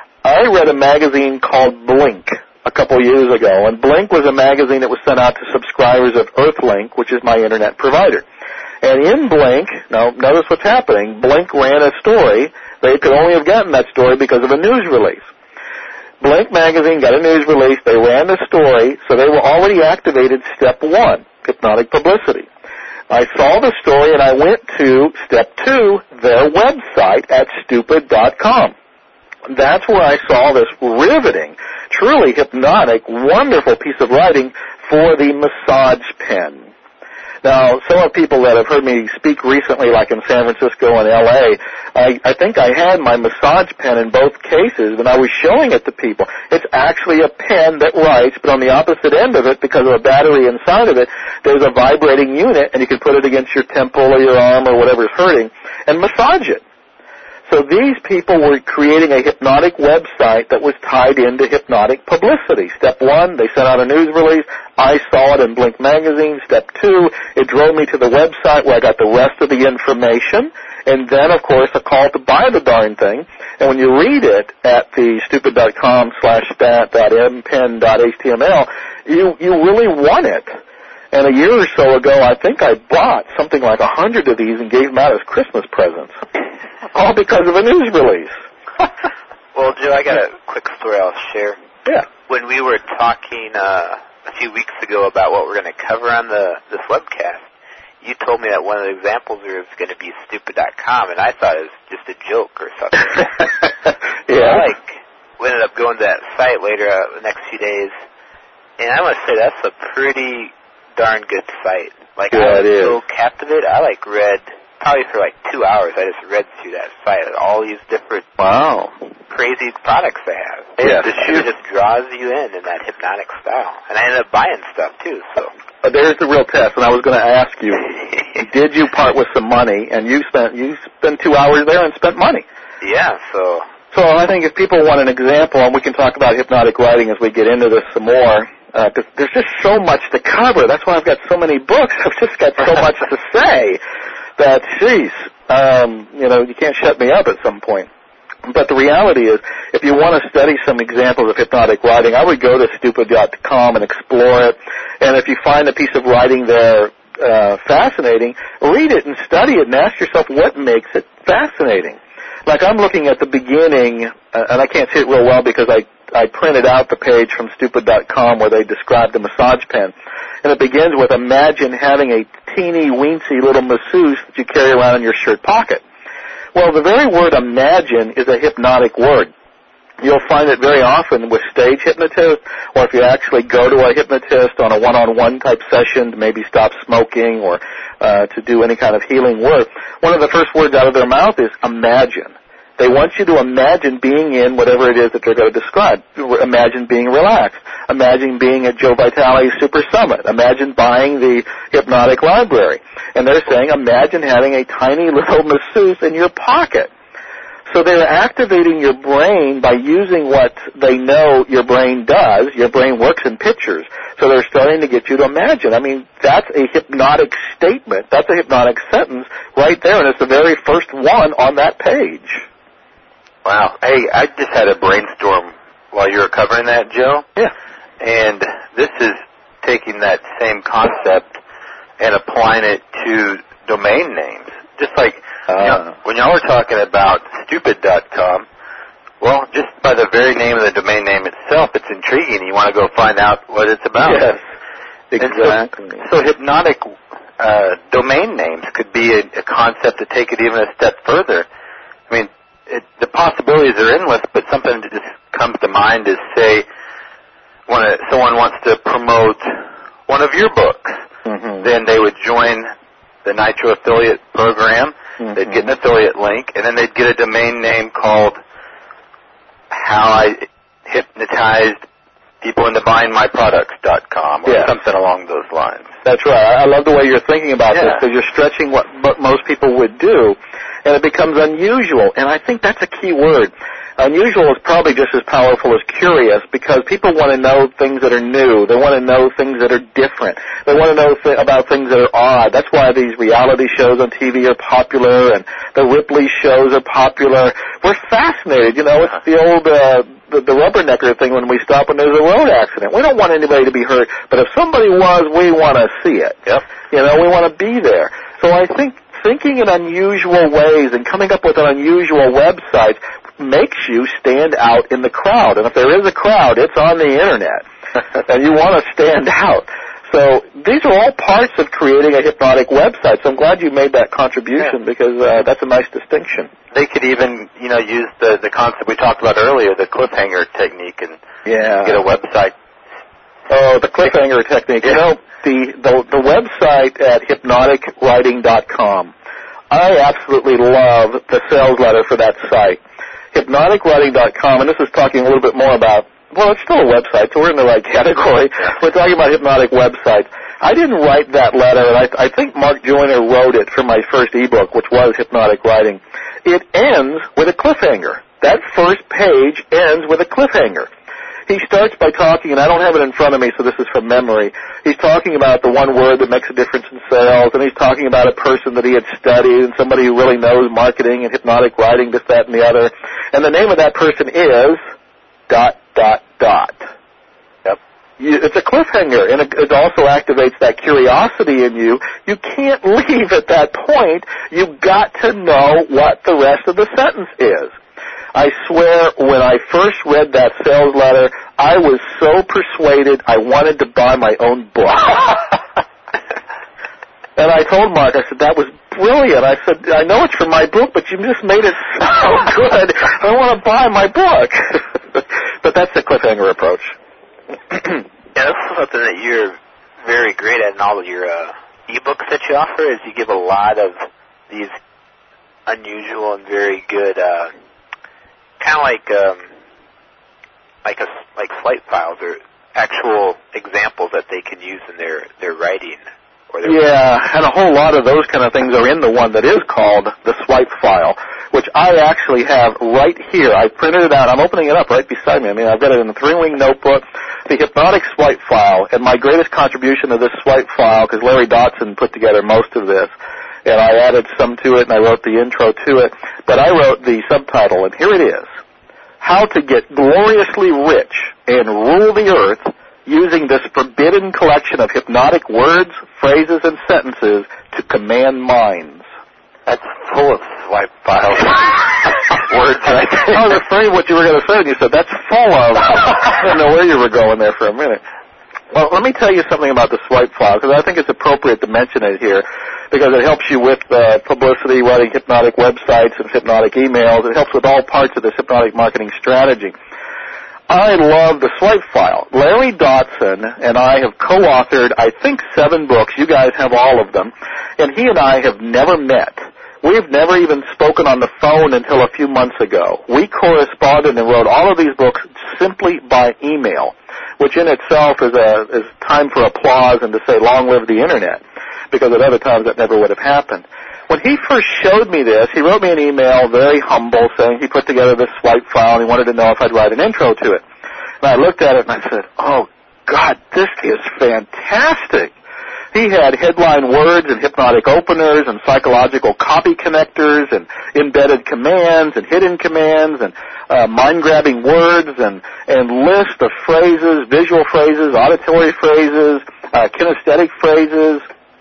I read a magazine called Blink a couple years ago, and Blink was a magazine that was sent out to subscribers of Earthlink, which is my internet provider. And in Blink, now notice what's happening, Blink ran a story. They could only have gotten that story because of a news release. Blink magazine got a news release, they ran the story, so they were already activated step one, hypnotic publicity. I saw the story and I went to step two, their website at stupid dot com. That's where I saw this riveting, truly hypnotic, wonderful piece of writing for the massage pen. Now, some of the people that have heard me speak recently, like in San Francisco and L A, I, I think I had my massage pen in both cases, and I was showing it to people. It's actually a pen that writes, but on the opposite end of it, because of a battery inside of it, there's a vibrating unit, and you can put it against your temple or your arm or whatever's hurting and massage it. So these people were creating a hypnotic website that was tied into hypnotic publicity. Step one, they sent out a news release. I saw it in Blink magazine. Step two, it drove me to the website where I got the rest of the information. and then, of course, a call to buy the darn thing. And when you read it at the stupid.com slash stat.mpin.html, you, you really want it. And a year or so ago, I think I bought something like a hundred of these and gave them out as Christmas presents, all because of a news release. Well, Joe, I got a quick story I'll share. Yeah. When we were talking uh, a few weeks ago about what we're going to cover on the this webcast, you told me that one of the examples was going to be stupid dot com, and I thought it was just a joke or something. Yeah. I, like, we ended up going to that site later uh, the next few days, and I must say that's a pretty darn good site. Like, yeah, I was it is. so captivated. I, like, read, probably for, like, two hours, I just read through that site, all these different wow. crazy products they have. It, Yeah. the shoe just draws you in in that hypnotic style. And I ended up buying stuff, too, so... Uh, there's the real test, and I was going to ask you, did you part with some money, and you spent you spent two hours there and spent money? Yeah, so... So I think if people want an example, and we can talk about hypnotic writing as we get into this some more, because uh, there's just so much to cover. That's why I've got so many books. I've just got so much to say that, geez, um, you know, you can't shut me up at some point. But the reality is, if you want to study some examples of hypnotic writing, I would go to stupid dot com and explore it. And if you find a piece of writing there uh, fascinating, read it and study it and ask yourself what makes it fascinating. Like I'm looking at the beginning, uh, and I can't see it real well because I, I printed out the page from stupid dot com where they describe the massage pen. And it begins with, imagine having a teeny weensy little masseuse that you carry around in your shirt pocket. Well, the very word imagine is a hypnotic word. You'll find it very often with stage hypnotists, or if you actually go to a hypnotist on a one-on-one type session to maybe stop smoking or uh, to do any kind of healing work, one of the first words out of their mouth is imagine. They want you to imagine being in whatever it is that they're going to describe. Imagine being relaxed. Imagine being at Joe Vitale's Super Summit. Imagine buying the Hypnotic Library. And they're saying, imagine having a tiny little masseuse in your pocket. So they're activating your brain by using what they know your brain does. Your brain works in pictures. So they're starting to get you to imagine. I mean, that's a hypnotic statement. That's a hypnotic sentence right there, and it's the very first one on that page. Wow. Hey, I just had a brainstorm while you were covering that, Joe. Yeah. And this is taking that same concept and applying it to domain names. Just like uh, you know, when y'all were talking about stupid dot com, well, just by the very name of the domain name itself, it's intriguing. You want to go find out what it's about. Yes, exactly. So, so hypnotic uh, domain names could be a, a concept to take it even a step further. I mean, it, the possibilities are endless, but something that just comes to mind is, say, when a, someone wants to promote one of your books, mm-hmm. then they would join the Nitro affiliate program. Mm-hmm. They'd get an affiliate link, and then they'd get a domain name called How I Hypnotized People into Buying My Products dot com or yeah. something along those lines. That's right. I love the way you're thinking about yeah. this, because you're stretching what, what most people would do, and it becomes unusual. And I think that's a key word. Unusual is probably just as powerful as curious, because people want to know things that are new. They want to know things that are different. They want to know th- about things that are odd. That's why these reality shows on T V are popular, and the Ripley shows are popular. We're fascinated. You know, it's the old uh, the, the rubbernecker thing when we stop when there's a road accident. We don't want anybody to be hurt, but if somebody was, we want to see it. Yep. You know, we want to be there. So I think thinking in unusual ways and coming up with an unusual website makes you stand out in the crowd. And if there is a crowd, it's on the Internet. And you want to stand out. So these are all parts of creating a hypnotic website. So I'm glad you made that contribution, yeah. because uh, that's a nice distinction. They could even, you know, use the, the concept we talked about earlier, the cliffhanger technique, and yeah. get a website. Oh, the cliffhanger technique. Yeah. You know, the, the, the website at hypnotic writing dot com, I absolutely love the sales letter for that site. hypnotic writing dot com, and this is talking a little bit more about, well, it's still a website, so we're in the right category. We're talking about hypnotic websites. I didn't write that letter, and I, I think Mark Joyner wrote it for my first ebook, which was Hypnotic Writing. It ends with a cliffhanger. That first page ends with a cliffhanger. he starts by talking, and I don't have it in front of me, so this is from memory. He's talking about the one word that makes a difference in sales, and he's talking about a person that he had studied and somebody who really knows marketing and hypnotic writing, this, that, and the other. And the name of that person is dot, dot, dot. Yep. You, it's a cliffhanger, and it, it also activates that curiosity in you. You can't leave at that point. You've got to know what the rest of the sentence is. I swear, when I first read that sales letter, I was so persuaded I wanted to buy my own book. And I told Mark, I said, that was brilliant. I said, I know it's from my book, but you just made it so good. I want to buy my book. But that's the cliffhanger approach. Yeah, that's something that you're very great at in all of your uh, e-books that you offer, is you give a lot of these unusual and very good... Uh, kind of like um, like a like flight files or actual examples that they can use in their their writing. Or their yeah, and a whole lot of those kind of things are in the one that is called the swipe file, which I actually have right here. I printed it out. I'm opening it up right beside me. I mean, I've got it in a three-wing notebook, the hypnotic swipe file, and my greatest contribution to this swipe file, because Larry Dotson put together most of this, and I added some to it, and I wrote the intro to it, but I wrote the subtitle, and here it is: How to Get Gloriously Rich and Rule the Earth Using This Forbidden Collection of Hypnotic Words, Phrases, and Sentences to Command Minds. That's full of swipe files. Words right there. I was afraid what you were going to say, and you said, that's full of. I didn't know where you were going there for a minute. Well, let me tell you something about the swipe file, because I think it's appropriate to mention it here, because it helps you with uh, publicity, writing hypnotic websites and hypnotic emails. It helps with all parts of this hypnotic marketing strategy. I love the swipe file. Larry Dotson and I have co-authored, I think, seven books. You guys have all of them. And he and I have never met. We've never even spoken on the phone until a few months ago. We corresponded and wrote all of these books simply by email, which in itself is a is time for applause and to say long live the Internet, because at other times that never would have happened. When he first showed me this, he wrote me an email, very humble, saying he put together this swipe file and he wanted to know if I'd write an intro to it. And I looked at it and I said, oh, God, this is fantastic. He had headline words and hypnotic openers and psychological copy connectors and embedded commands and hidden commands and uh, mind-grabbing words and, and list of phrases, visual phrases, auditory phrases, uh, kinesthetic phrases,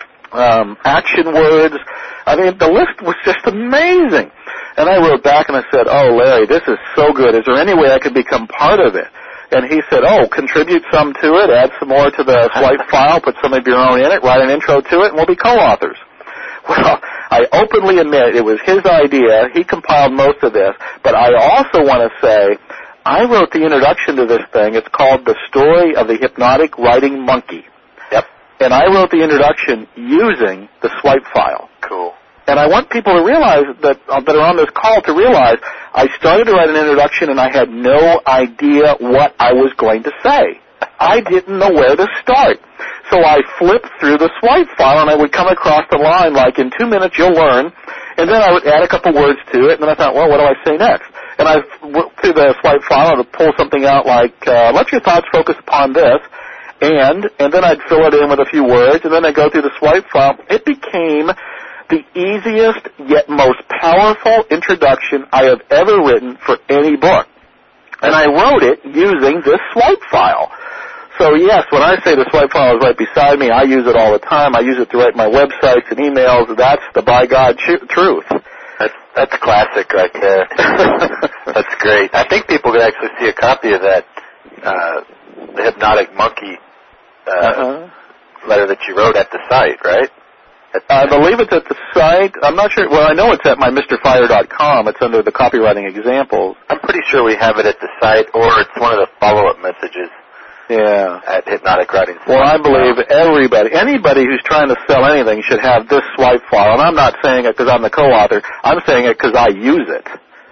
um, action words. I mean, the list was just amazing. And I wrote back and I said, oh, Larry, this is so good. Is there any way I could become part of it? And he said, oh, contribute some to it, add some more to the swipe file, put some of your own in it, write an intro to it, and we'll be co-authors. Well, I openly admit it was his idea. He compiled most of this. But I also want to say I wrote the introduction to this thing. It's called The Story of the Hypnotic Writing Monkey. Yep. And I wrote the introduction using the swipe file. Cool. And I want people to realize that uh, that are on this call to realize I started to write an introduction and I had no idea what I was going to say. I didn't know where to start. So I flipped through the swipe file and I would come across the line like, in two minutes you'll learn, and then I would add a couple words to it, and then I thought, well, what do I say next? And I went through the swipe file and I would pull something out like, uh, let your thoughts focus upon this, and, and then I'd fill it in with a few words, and then I'd go through the swipe file. It became the easiest yet most powerful introduction I have ever written for any book. And I wrote it using this swipe file. So yes, when I say the swipe file is right beside me, I use it all the time. I use it to write my websites and emails. That's the by God ch- truth. That's, that's classic right there. That's great. I think people could actually see a copy of that, uh, the Hypnotic Monkey uh, uh-huh. letter that you wrote at the site, right? I believe it's at the site. I'm not sure. Well, I know it's at my Mister Fire dot com. It's under the copywriting examples. I'm pretty sure we have it at the site, or it's one of the follow-up messages. Yeah. At Hypnotic Writing. Well, I believe everybody, anybody who's trying to sell anything should have this swipe file. And I'm not saying it because I'm the co-author. I'm saying it because I use it.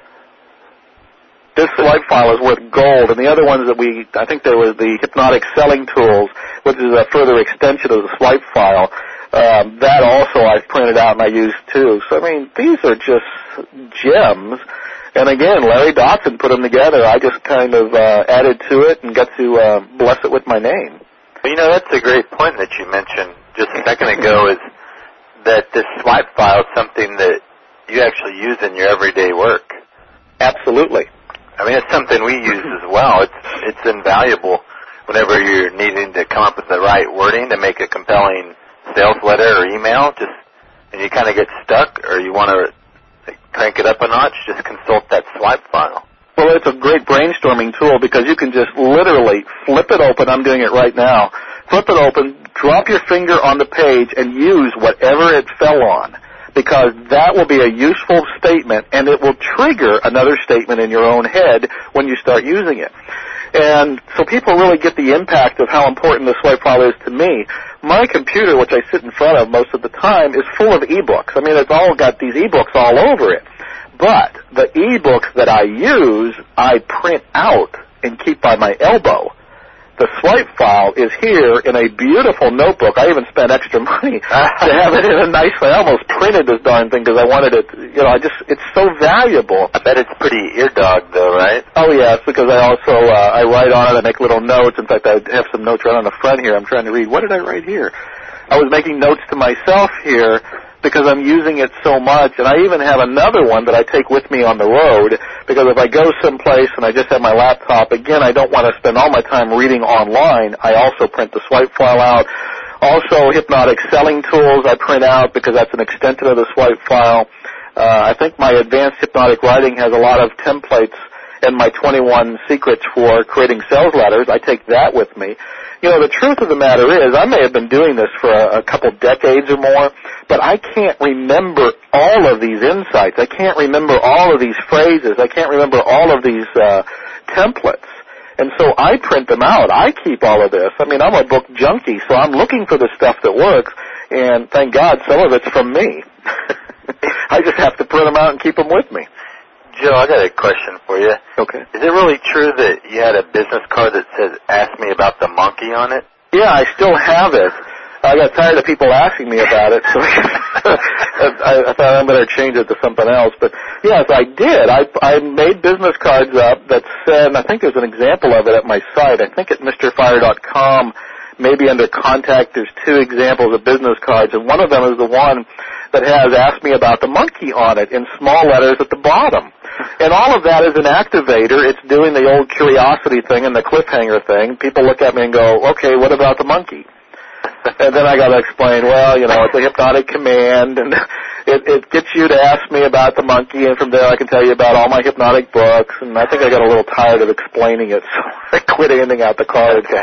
This swipe file is worth gold. And the other ones that we, I think there was the Hypnotic Selling Tools, which is a further extension of the swipe file. Um, that also I've printed out and I use too. So, I mean, these are just gems. And again, Larry Dotson put them together. I just kind of uh, added to it and got to uh, bless it with my name. Well, you know, that's a great point that you mentioned just a second ago, is that this swipe file is something that you actually use in your everyday work. Absolutely. I mean, it's something we use as well. It's it's invaluable whenever you're needing to come up with the right wording to make a compelling sales letter or email, just and you kind of get stuck or you want to crank it up a notch, just consult that swipe file. Well, it's a great brainstorming tool because you can just literally flip it open. I'm doing it right now. Flip it open, drop your finger on the page, and use whatever it fell on, because that will be a useful statement, and it will trigger another statement in your own head when you start using it. And so people really get the impact of how important the swipe file is to me. My computer, which I sit in front of most of the time, is full of e-books. I mean, it's all got these e-books all over it. But the e-books that I use, I print out and keep by my elbow. The swipe file is here in a beautiful notebook. I even spent extra money to have it in a nice way. I almost printed this darn thing because I wanted it, you know, I just, it's so valuable. I bet it's pretty ear-dog, though, right? Oh, yes, because I also, uh, I write on it, I make little notes. In fact, I have some notes right on the front here. I'm trying to read. What did I write here? I was making notes to myself here because I'm using it so much. And I even have another one that I take with me on the road, because if I go someplace and I just have my laptop, again, I don't want to spend all my time reading online. I also print the swipe file out. Also, hypnotic selling tools I print out because that's an extension of the swipe file. Uh, I think my advanced hypnotic writing has a lot of templates and my twenty-one secrets for creating sales letters. I take that with me. You know, the truth of the matter is I may have been doing this for a, a couple decades or more, but I can't remember all of these insights. I can't remember all of these phrases. I can't remember all of these uh, templates. And so I print them out. I keep all of this. I mean, I'm a book junkie, so I'm looking for the stuff that works, and thank God some of it's from me. I just have to print them out and keep them with me. Joe, I got a question for you. Okay. Is it really true that you had a business card that says, ask me about the monkey on it? Yeah, I still have it. I got tired of people asking me about it, so I, I thought I better change it to something else. But, yes, I did. I, I made business cards up that said, and I think there's an example of it at my site. I think at Mister Fire dot com, maybe under contact, there's two examples of business cards, and one of them is the one that has asked me about the monkey on it in small letters at the bottom. And all of that is an activator. It's doing the old curiosity thing and the cliffhanger thing. People look at me and go, okay, what about the monkey? And then I got to explain, well, you know, it's a hypnotic command, and it, it gets you to ask me about the monkey, and from there I can tell you about all my hypnotic books. And I think I got a little tired of explaining it, so I quit handing out the card. Okay.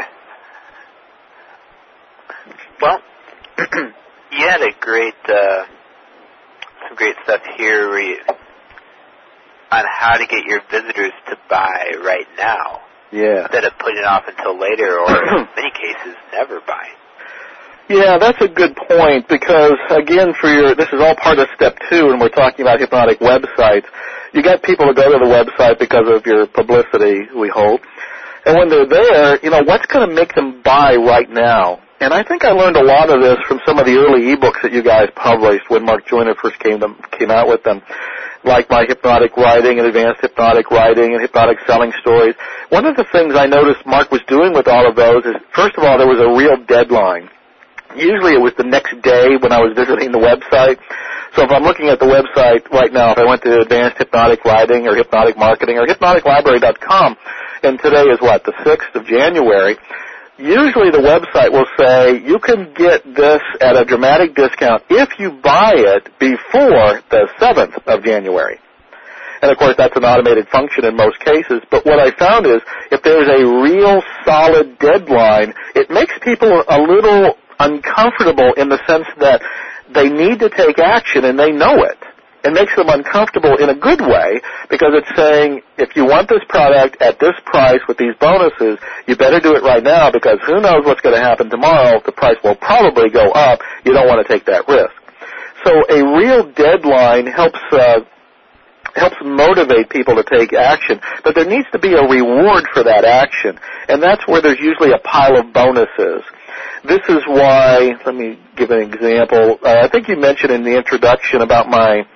Well, you had a great, uh, some great stuff here where you, on how to get your visitors to buy right now. Yeah. Instead of putting it off until later, or in many cases, never buy. Yeah, that's a good point, because, again, for your, this is all part of step two, and we're talking about hypnotic websites. You got people to go to the website because of your publicity, we hope. And when they're there, you know, what's going to make them buy right now? And I think I learned a lot of this from some of the early e-books that you guys published when Mark Joyner first came, to, came out with them, like my hypnotic writing and advanced hypnotic writing and hypnotic selling stories. One of the things I noticed Mark was doing with all of those is, first of all, there was a real deadline. Usually it was the next day when I was visiting the website. So if I'm looking at the website right now, if I went to Advanced Hypnotic Writing or Hypnotic Marketing or hypnotic library dot com, and today is what, the sixth of January, usually the website will say, you can get this at a dramatic discount if you buy it before the seventh of January. And, of course, that's an automated function in most cases. But what I found is if there's a real solid deadline, it makes people a little uncomfortable in the sense that they need to take action and they know it. It makes them uncomfortable in a good way because it's saying, if you want this product at this price with these bonuses, you better do it right now because who knows what's going to happen tomorrow. The price will probably go up. You don't want to take that risk. So a real deadline helps uh, helps motivate people to take action, but there needs to be a reward for that action, and that's where there's usually a pile of bonuses. This is why, let me give an example. Uh, I think you mentioned in the introduction about my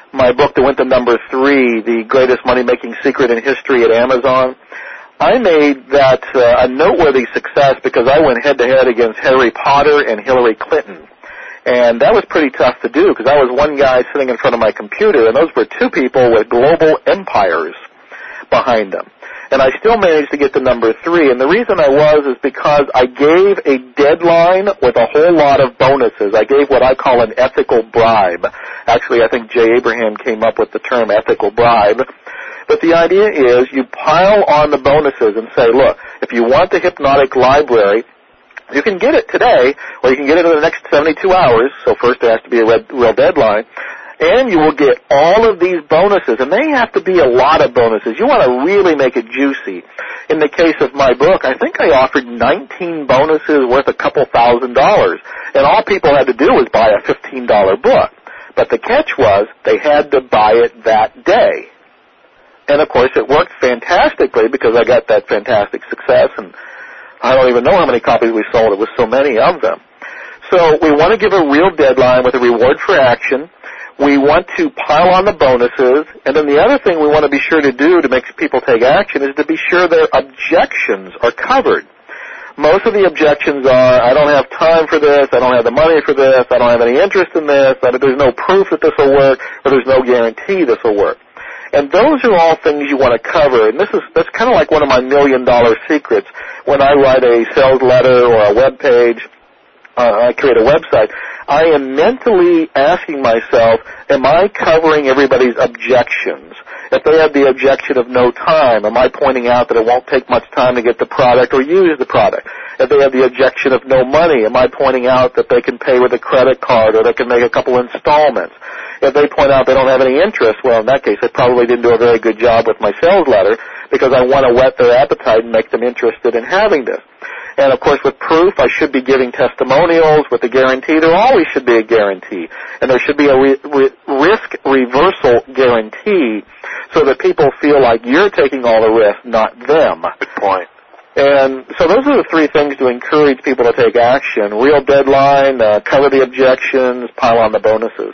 my book that went to number three, The Greatest Money-Making Secret in History at Amazon, I made that uh, a noteworthy success because I went head-to-head against Harry Potter and Hillary Clinton. And that was pretty tough to do because I was one guy sitting in front of my computer, and those were two people with global empires behind them. And I still managed to get to number three. And the reason I was is because I gave a deadline with a whole lot of bonuses. I gave what I call an ethical bribe. Actually, I think Jay Abraham came up with the term ethical bribe. But the idea is you pile on the bonuses and say, look, if you want the hypnotic library, you can get it today, or you can get it in the next seventy-two hours. So first there has to be a real deadline. And you will get all of these bonuses, and they have to be a lot of bonuses. You want to really make it juicy. In the case of my book, I think I offered nineteen bonuses worth a couple thousand dollars, and all people had to do was buy a fifteen dollar book. But the catch was they had to buy it that day. And, of course, it worked fantastically because I got that fantastic success, and I don't even know how many copies we sold. It was so many of them. So we want to give a real deadline with a reward for action. We want to pile on the bonuses, and then the other thing we want to be sure to do to make people take action is to be sure their objections are covered. Most of the objections are, I don't have time for this, I don't have the money for this, I don't have any interest in this, there's no proof that this will work, or there's no guarantee this will work. And those are all things you want to cover, and this is that's kind of like one of my million-dollar secrets. When I write a sales letter or a web page, uh, I create a website, I am mentally asking myself, am I covering everybody's objections? If they have the objection of no time, am I pointing out that it won't take much time to get the product or use the product? If they have the objection of no money, am I pointing out that they can pay with a credit card or they can make a couple installments? If they point out they don't have any interest, well, in that case, I probably didn't do a very good job with my sales letter because I want to whet their appetite and make them interested in having this. And, of course, with proof, I should be giving testimonials. With a guarantee, there always should be a guarantee. And there should be a re- re- risk reversal guarantee so that people feel like you're taking all the risk, not them. Good point. And so those are the three things to encourage people to take action. Real deadline, uh, cover the objections, pile on the bonuses.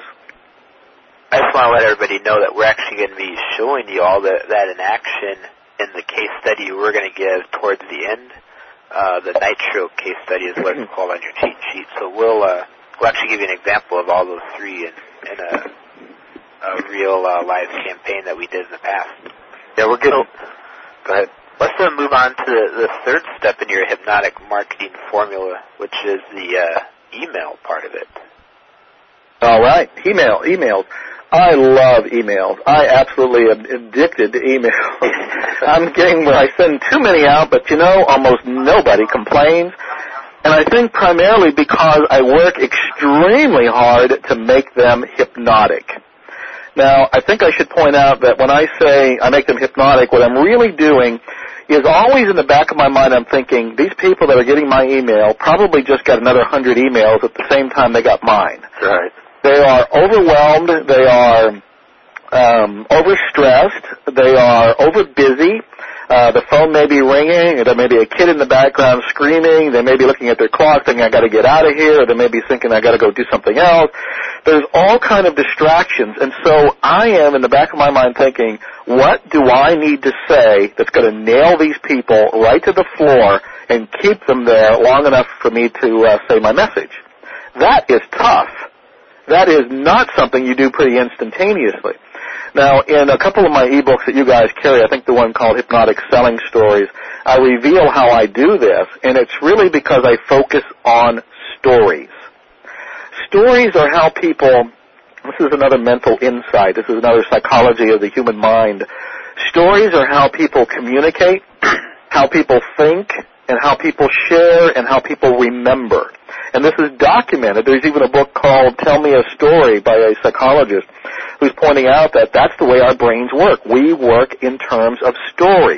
I just want to let everybody know that we're actually going to be showing you all the, that in action in the case study we're going to give towards the end. Uh, the Nitro case study is what it's called on your cheat sheet. So we'll uh, we'll actually give you an example of all those three in, in a, a real uh, live campaign that we did in the past. Yeah, we're getting. So, go ahead. Let's uh, move on to the, the third step in your hypnotic marketing formula, which is the uh, email part of it. All right, email, emails. I love emails. I absolutely am addicted to emails. I'm getting where I send too many out, but you know, almost nobody complains. And I think primarily because I work extremely hard to make them hypnotic. Now, I think I should point out that when I say I make them hypnotic, what I'm really doing is always in the back of my mind I'm thinking, these people that are getting my email probably just got another hundred emails at the same time they got mine. Right. They are overwhelmed. They are um, overstressed. They are overbusy. Uh, the phone may be ringing. There may be a kid in the background screaming. They may be looking at their clock thinking, I got to get out of here. Or they may be thinking, I got to go do something else. There's all kind of distractions. And so I am in the back of my mind thinking, what do I need to say that's going to nail these people right to the floor and keep them there long enough for me to uh, say my message? That is tough. That is not something you do pretty instantaneously. Now, in a couple of my ebooks that you guys carry, I think the one called Hypnotic Selling Stories, I reveal how I do this, and it's really because I focus on stories. Stories are how people, this is another mental insight, this is another psychology of the human mind. Stories are how people communicate, how people think, and how people share, and how people remember. And this is documented. There's even a book called Tell Me a Story by a psychologist who's pointing out that that's the way our brains work. We work in terms of stories.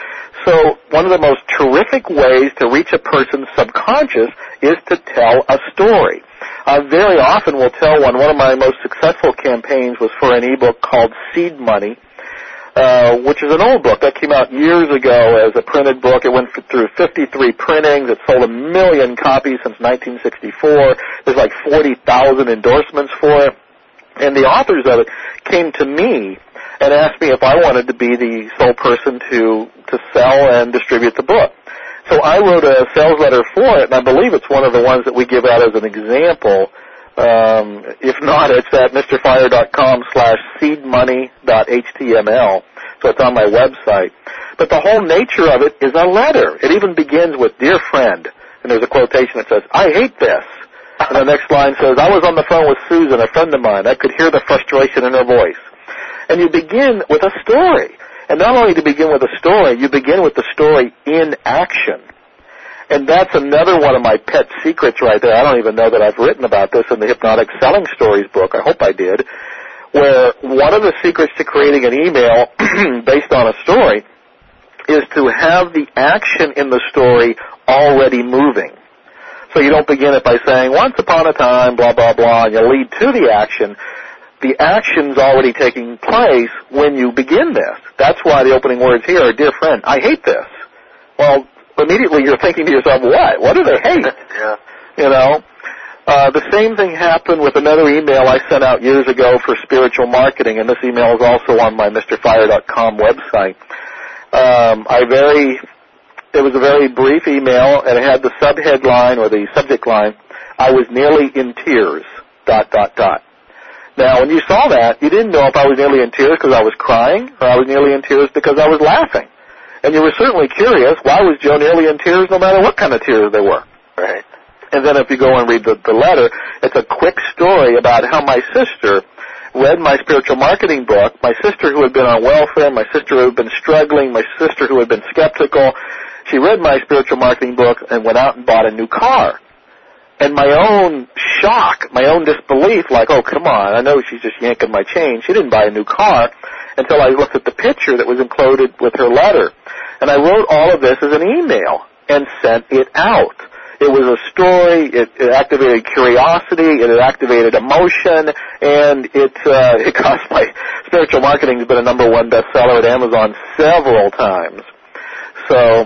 So one of the most terrific ways to reach a person's subconscious is to tell a story. I very often will tell one. One of my most successful campaigns was for an ebook called Seed Money, Uh, which is an old book that came out years ago as a printed book. It went through fifty-three printings. It sold a million copies since nineteen sixty-four. There's like forty thousand endorsements for it. And the authors of it came to me and asked me if I wanted to be the sole person to, to sell and distribute the book. So I wrote a sales letter for it, and I believe it's one of the ones that we give out as an example. Um, if not, it's at mrfire.com slash seedmoney.html. So it's on my website. But the whole nature of it is a letter. It even begins with, "Dear friend," and there's a quotation that says, "I hate this." And the next line says, "I was on the phone with Susan, a friend of mine. I could hear the frustration in her voice." And you begin with a story. And not only to begin with a story, you begin with the story in action. And that's another one of my pet secrets right there. I don't even know that I've written about this in the Hypnotic Selling Stories book. I hope I did. Where one of the secrets to creating an email based on a story is to have the action in the story already moving. So you don't begin it by saying, "Once upon a time, blah, blah, blah," and you lead to the action. The action's already taking place when you begin this. That's why the opening words here are, "Dear friend, I hate this." Well, immediately you're thinking to yourself, what? What do they hate? Yeah. You know? Uh, the same thing happened with another email I sent out years ago for spiritual marketing, and this email is also on my Mr Fire dot com website. Um, I very, it was a very brief email, and it had the subheadline or the subject line, "I was nearly in tears, dot, dot, dot." Now, when you saw that, you didn't know if I was nearly in tears because I was crying or I was nearly in tears because I was laughing. And you were certainly curious, why was Joe nearly in tears no matter what kind of tears they were? Right. And then if you go and read the, the letter, it's a quick story about how my sister read my spiritual marketing book, my sister who had been on welfare, my sister who had been struggling, my sister who had been skeptical. She read my spiritual marketing book and went out and bought a new car. And my own shock, my own disbelief, like, oh, come on, I know she's just yanking my chain. She didn't buy a new car until I looked at the picture that was included with her letter. And I wrote all of this as an email and sent it out. It was a story, it, it activated curiosity, it activated emotion, and it, uh, it cost my spiritual marketing has been a number one bestseller at Amazon several times. So,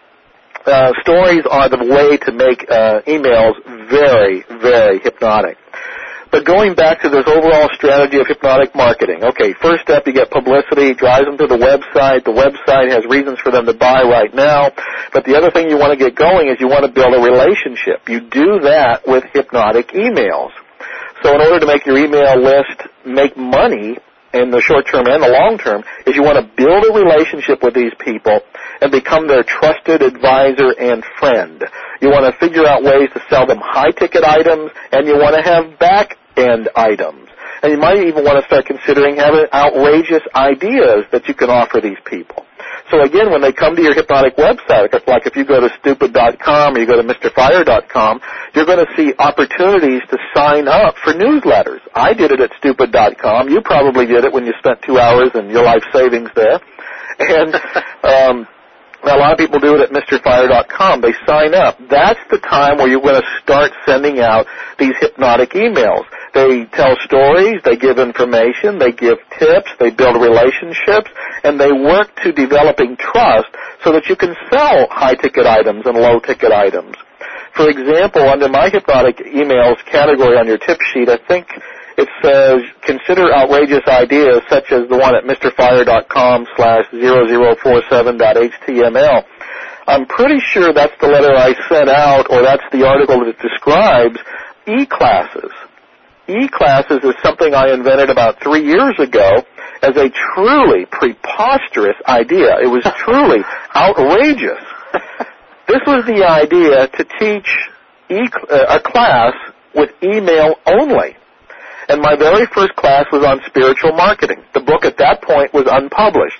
Uh, stories are the way to make uh, emails very, very hypnotic. But going back to this overall strategy of hypnotic marketing, okay, first step, you get publicity, drives them to the website. The website has reasons for them to buy right now. But the other thing you want to get going is you want to build a relationship. You do that with hypnotic emails. So in order to make your email list make money in the short term and the long term, is you want to build a relationship with these people and become their trusted advisor and friend. You want to figure out ways to sell them high-ticket items, and you want to have back-end items. And you might even want to start considering having outrageous ideas that you can offer these people. So again, when they come to your hypnotic website, like if you go to stupid dot com or you go to mr fire dot com, you're going to see opportunities to sign up for newsletters. I did it at stupid dot com. You probably did it when you spent two hours in your life savings there. And um, a lot of people do it at mr fire dot com. They sign up. That's the time where you're going to start sending out these hypnotic emails. They tell stories, they give information, they give tips, they build relationships, and they work to developing trust so that you can sell high-ticket items and low-ticket items. For example, under my hypnotic emails category on your tip sheet, I think it says, consider outrageous ideas such as the one at mr fire dot com slash zero zero four seven dot h t m l. I'm pretty sure that's the letter I sent out, or that's the article that describes e-classes. E-classes is something I invented about three years ago as a truly preposterous idea. It was truly outrageous. This was the idea to teach e- a class with email only. And my very first class was on spiritual marketing. The book at that point was unpublished.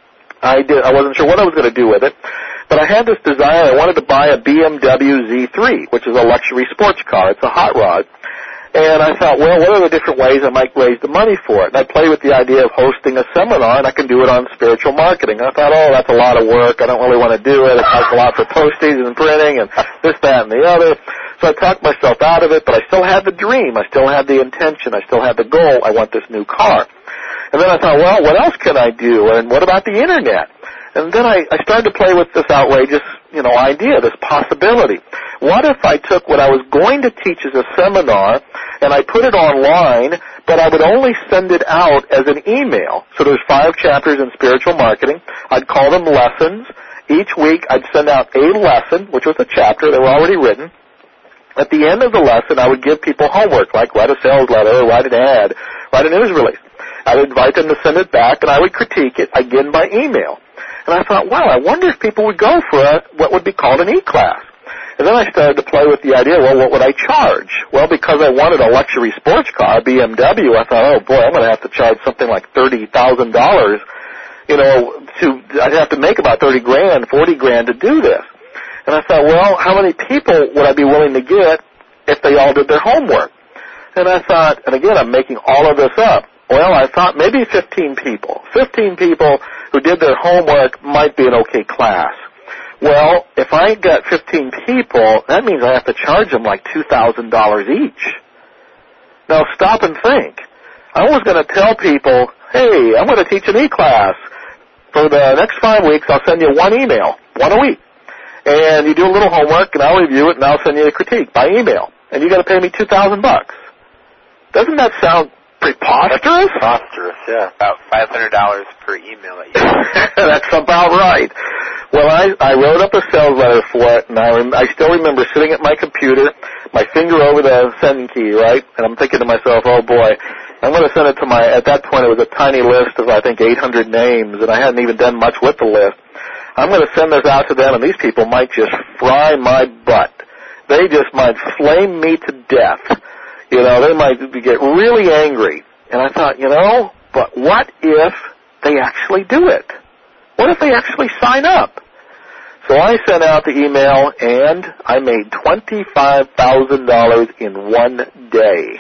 I did, I wasn't sure what I was going to do with it, but I had this desire. I wanted to buy a B M W Z three, which is a luxury sports car. It's a hot rod. And I thought, well, what are the different ways I might raise the money for it? And I played with the idea of hosting a seminar, and I can do it on spiritual marketing. I thought, oh, that's a lot of work. I don't really want to do it. It costs a lot for postage and printing and this, that, and the other. So I talked myself out of it, but I still had the dream. I still had the intention. I still had the goal. I want this new car. And then I thought, well, what else can I do? And what about the Internet? And then I, I started to play with this outrageous, you know, idea, this possibility. What if I took what I was going to teach as a seminar and I put it online, but I would only send it out as an email? So there's five chapters in spiritual marketing. I'd call them lessons. Each week I'd send out a lesson, which was a chapter. They were already written. At the end of the lesson, I would give people homework, like write a sales letter or write an ad, write a news release. I would invite them to send it back, and I would critique it, again, by email. And I thought, wow, I wonder if people would go for a, what would be called an e-class. And then I started to play with the idea, well, what would I charge? Well, because I wanted a luxury sports car, B M W, I thought, oh, boy, I'm going to have to charge something like thirty thousand dollars. You know, to I'd have to make about thirty grand, forty grand to do this. And I thought, well, how many people would I be willing to get if they all did their homework? And I thought, and again, I'm making all of this up. Well, I thought maybe fifteen people. fifteen people who did their homework might be an okay class. Well, if I got fifteen people, that means I have to charge them like two thousand dollars each. Now, stop and think. I was going to tell people, hey, I'm going to teach an e-class. For the next five weeks, I'll send you one email, one a week. And you do a little homework, and I'll review it, and I'll send you a critique by email. And you got to pay me two thousand bucks. Doesn't that sound preposterous? Preposterous, yeah. About five hundred dollars per email that you That's about right. Well, I, I wrote up a sales letter for it, and I, rem- I still remember sitting at my computer, my finger over the send key, right? And I'm thinking to myself, oh, boy, I'm going to send it to my, at that point it was a tiny list of, I think, eight hundred names, and I hadn't even done much with the list. I'm going to send this out to them, and these people might just fry my butt. They just might flame me to death. You know, they might get really angry. And I thought, you know, but what if they actually do it? What if they actually sign up? So I sent out the email, and I made twenty-five thousand dollars in one day.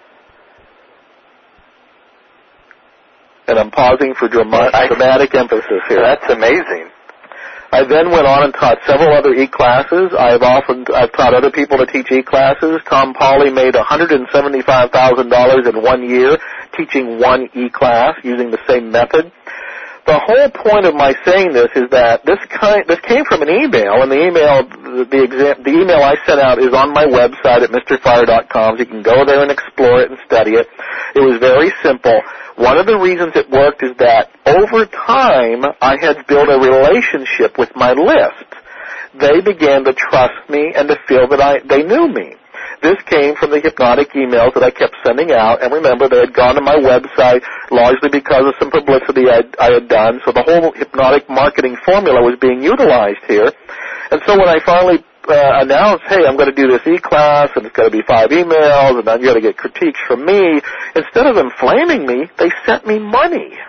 And I'm pausing for dramatic, dramatic emphasis here. That's amazing. I then went on and taught several other e-classes. I've often I've taught other people to teach e-classes. Tom Pauley made one hundred seventy-five thousand dollars in one year teaching one e-class using the same method. The whole point of my saying this is that this kind this came from an email, and the email the the, exam, the email I sent out is on my website at Mr Fire dot com. So you can go there and explore it and study it. It was very simple. One of the reasons it worked is that over time I had built a relationship with my list. They began to trust me and to feel that I they knew me. This came from the hypnotic emails that I kept sending out, and remember, they had gone to my website largely because of some publicity I, I had done, so the whole hypnotic marketing formula was being utilized here. And so when I finally uh, announced, hey, I'm going to do this e-class, and it's going to be five emails, and I'm going to get critiques from me, instead of them flaming me, they sent me money.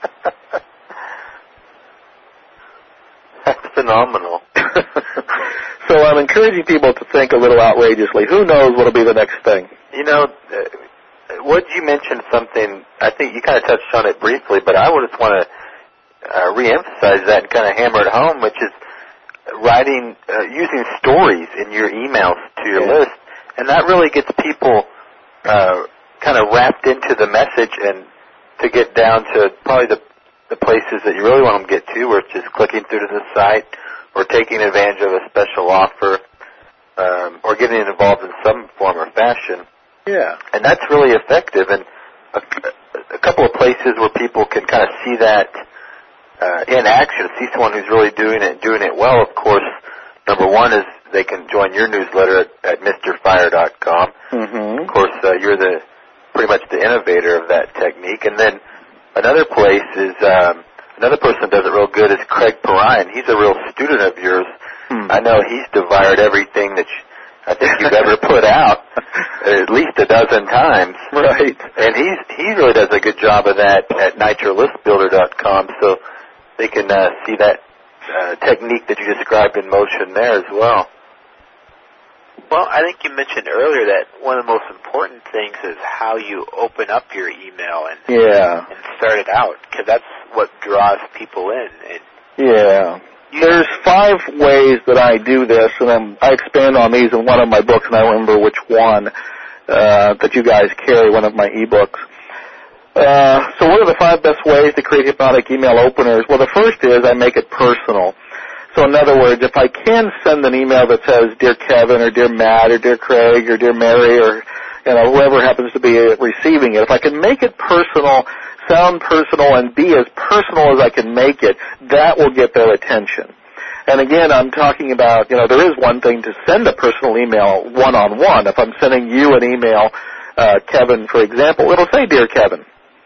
That's phenomenal. So I'm encouraging people to think a little outrageously. Who knows what will be the next thing? You know, uh, what you mentioned something, I think you kind of touched on it briefly, but I would just want to uh, reemphasize that and kind of hammer it home, which is writing, uh, using stories in your emails to your yeah. list. And that really gets people uh, kind of wrapped into the message and to get down to probably the, the places that you really want them to get to, which is clicking through to the site, or taking advantage of a special offer, um, or getting involved in some form or fashion. Yeah. And that's really effective. And a, a couple of places where people can kind of see that uh, in action, see someone who's really doing it, doing it well, of course, number one is they can join your newsletter at, at Mr Fire dot com. Mm-hmm. Of course, uh, you're the pretty much the innovator of that technique. And then another place is... Um, Another person that does it real good is Craig Perrine. He's a real student of yours. Hmm. I know he's devoured everything that you, I think you've ever put out at least a dozen times. Right. And he's he really does a good job of that at Nitro List Builder dot com, so they can uh, see that uh, technique that you described in motion there as well. Well, I think you mentioned earlier that one of the most important things is how you open up your email and yeah. and start it out, because that's what draws people in. And yeah. There's five ways that I do this, and I'm, I expand on these in one of my books, and I don't remember which one uh, that you guys carry, one of my e-books. Uh, so what are the five best ways to create hypnotic email openers? Well, the first is I make it personal. So in other words, if I can send an email that says, Dear Kevin, or Dear Matt, or Dear Craig, or Dear Mary, or you know, whoever happens to be receiving it, if I can make it personal, sound personal, and be as personal as I can make it, that will get their attention. And again, I'm talking about, you know, there is one thing to send a personal email one-on-one. If I'm sending you an email, uh, Kevin, for example, it'll say, Dear Kevin,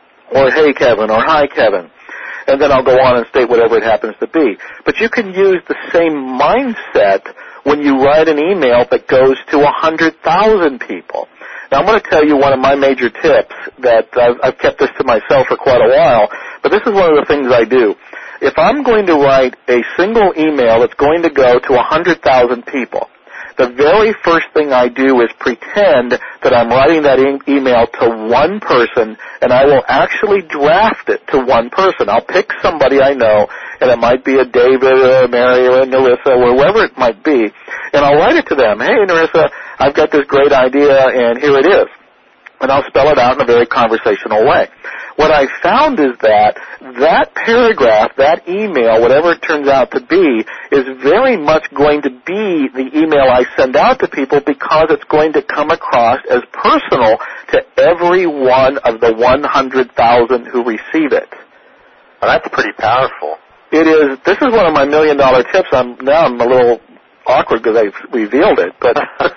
or Hey Kevin, or Hi Kevin. And then I'll go on and state whatever it happens to be. But you can use the same mindset when you write an email that goes to one hundred thousand people. Now, I'm going to tell you one of my major tips that I've, I've kept this to myself for quite a while, but this is one of the things I do. If I'm going to write a single email that's going to go to one hundred thousand people, the very first thing I do is pretend that I'm writing that e- email to one person, and I will actually draft it to one person. I'll pick somebody I know, and it might be a David or a Mary or a Narissa or whoever it might be, and I'll write it to them. Hey, Narissa, I've got this great idea, and here it is. And I'll spell it out in a very conversational way. What I found is that that paragraph, that email, whatever it turns out to be, is very much going to be the email I send out to people because it's going to come across as personal to every one of the one hundred thousand who receive it. Well, that's pretty powerful. It is. This is one of my million-dollar tips. I'm now I'm a little awkward because I've revealed it, but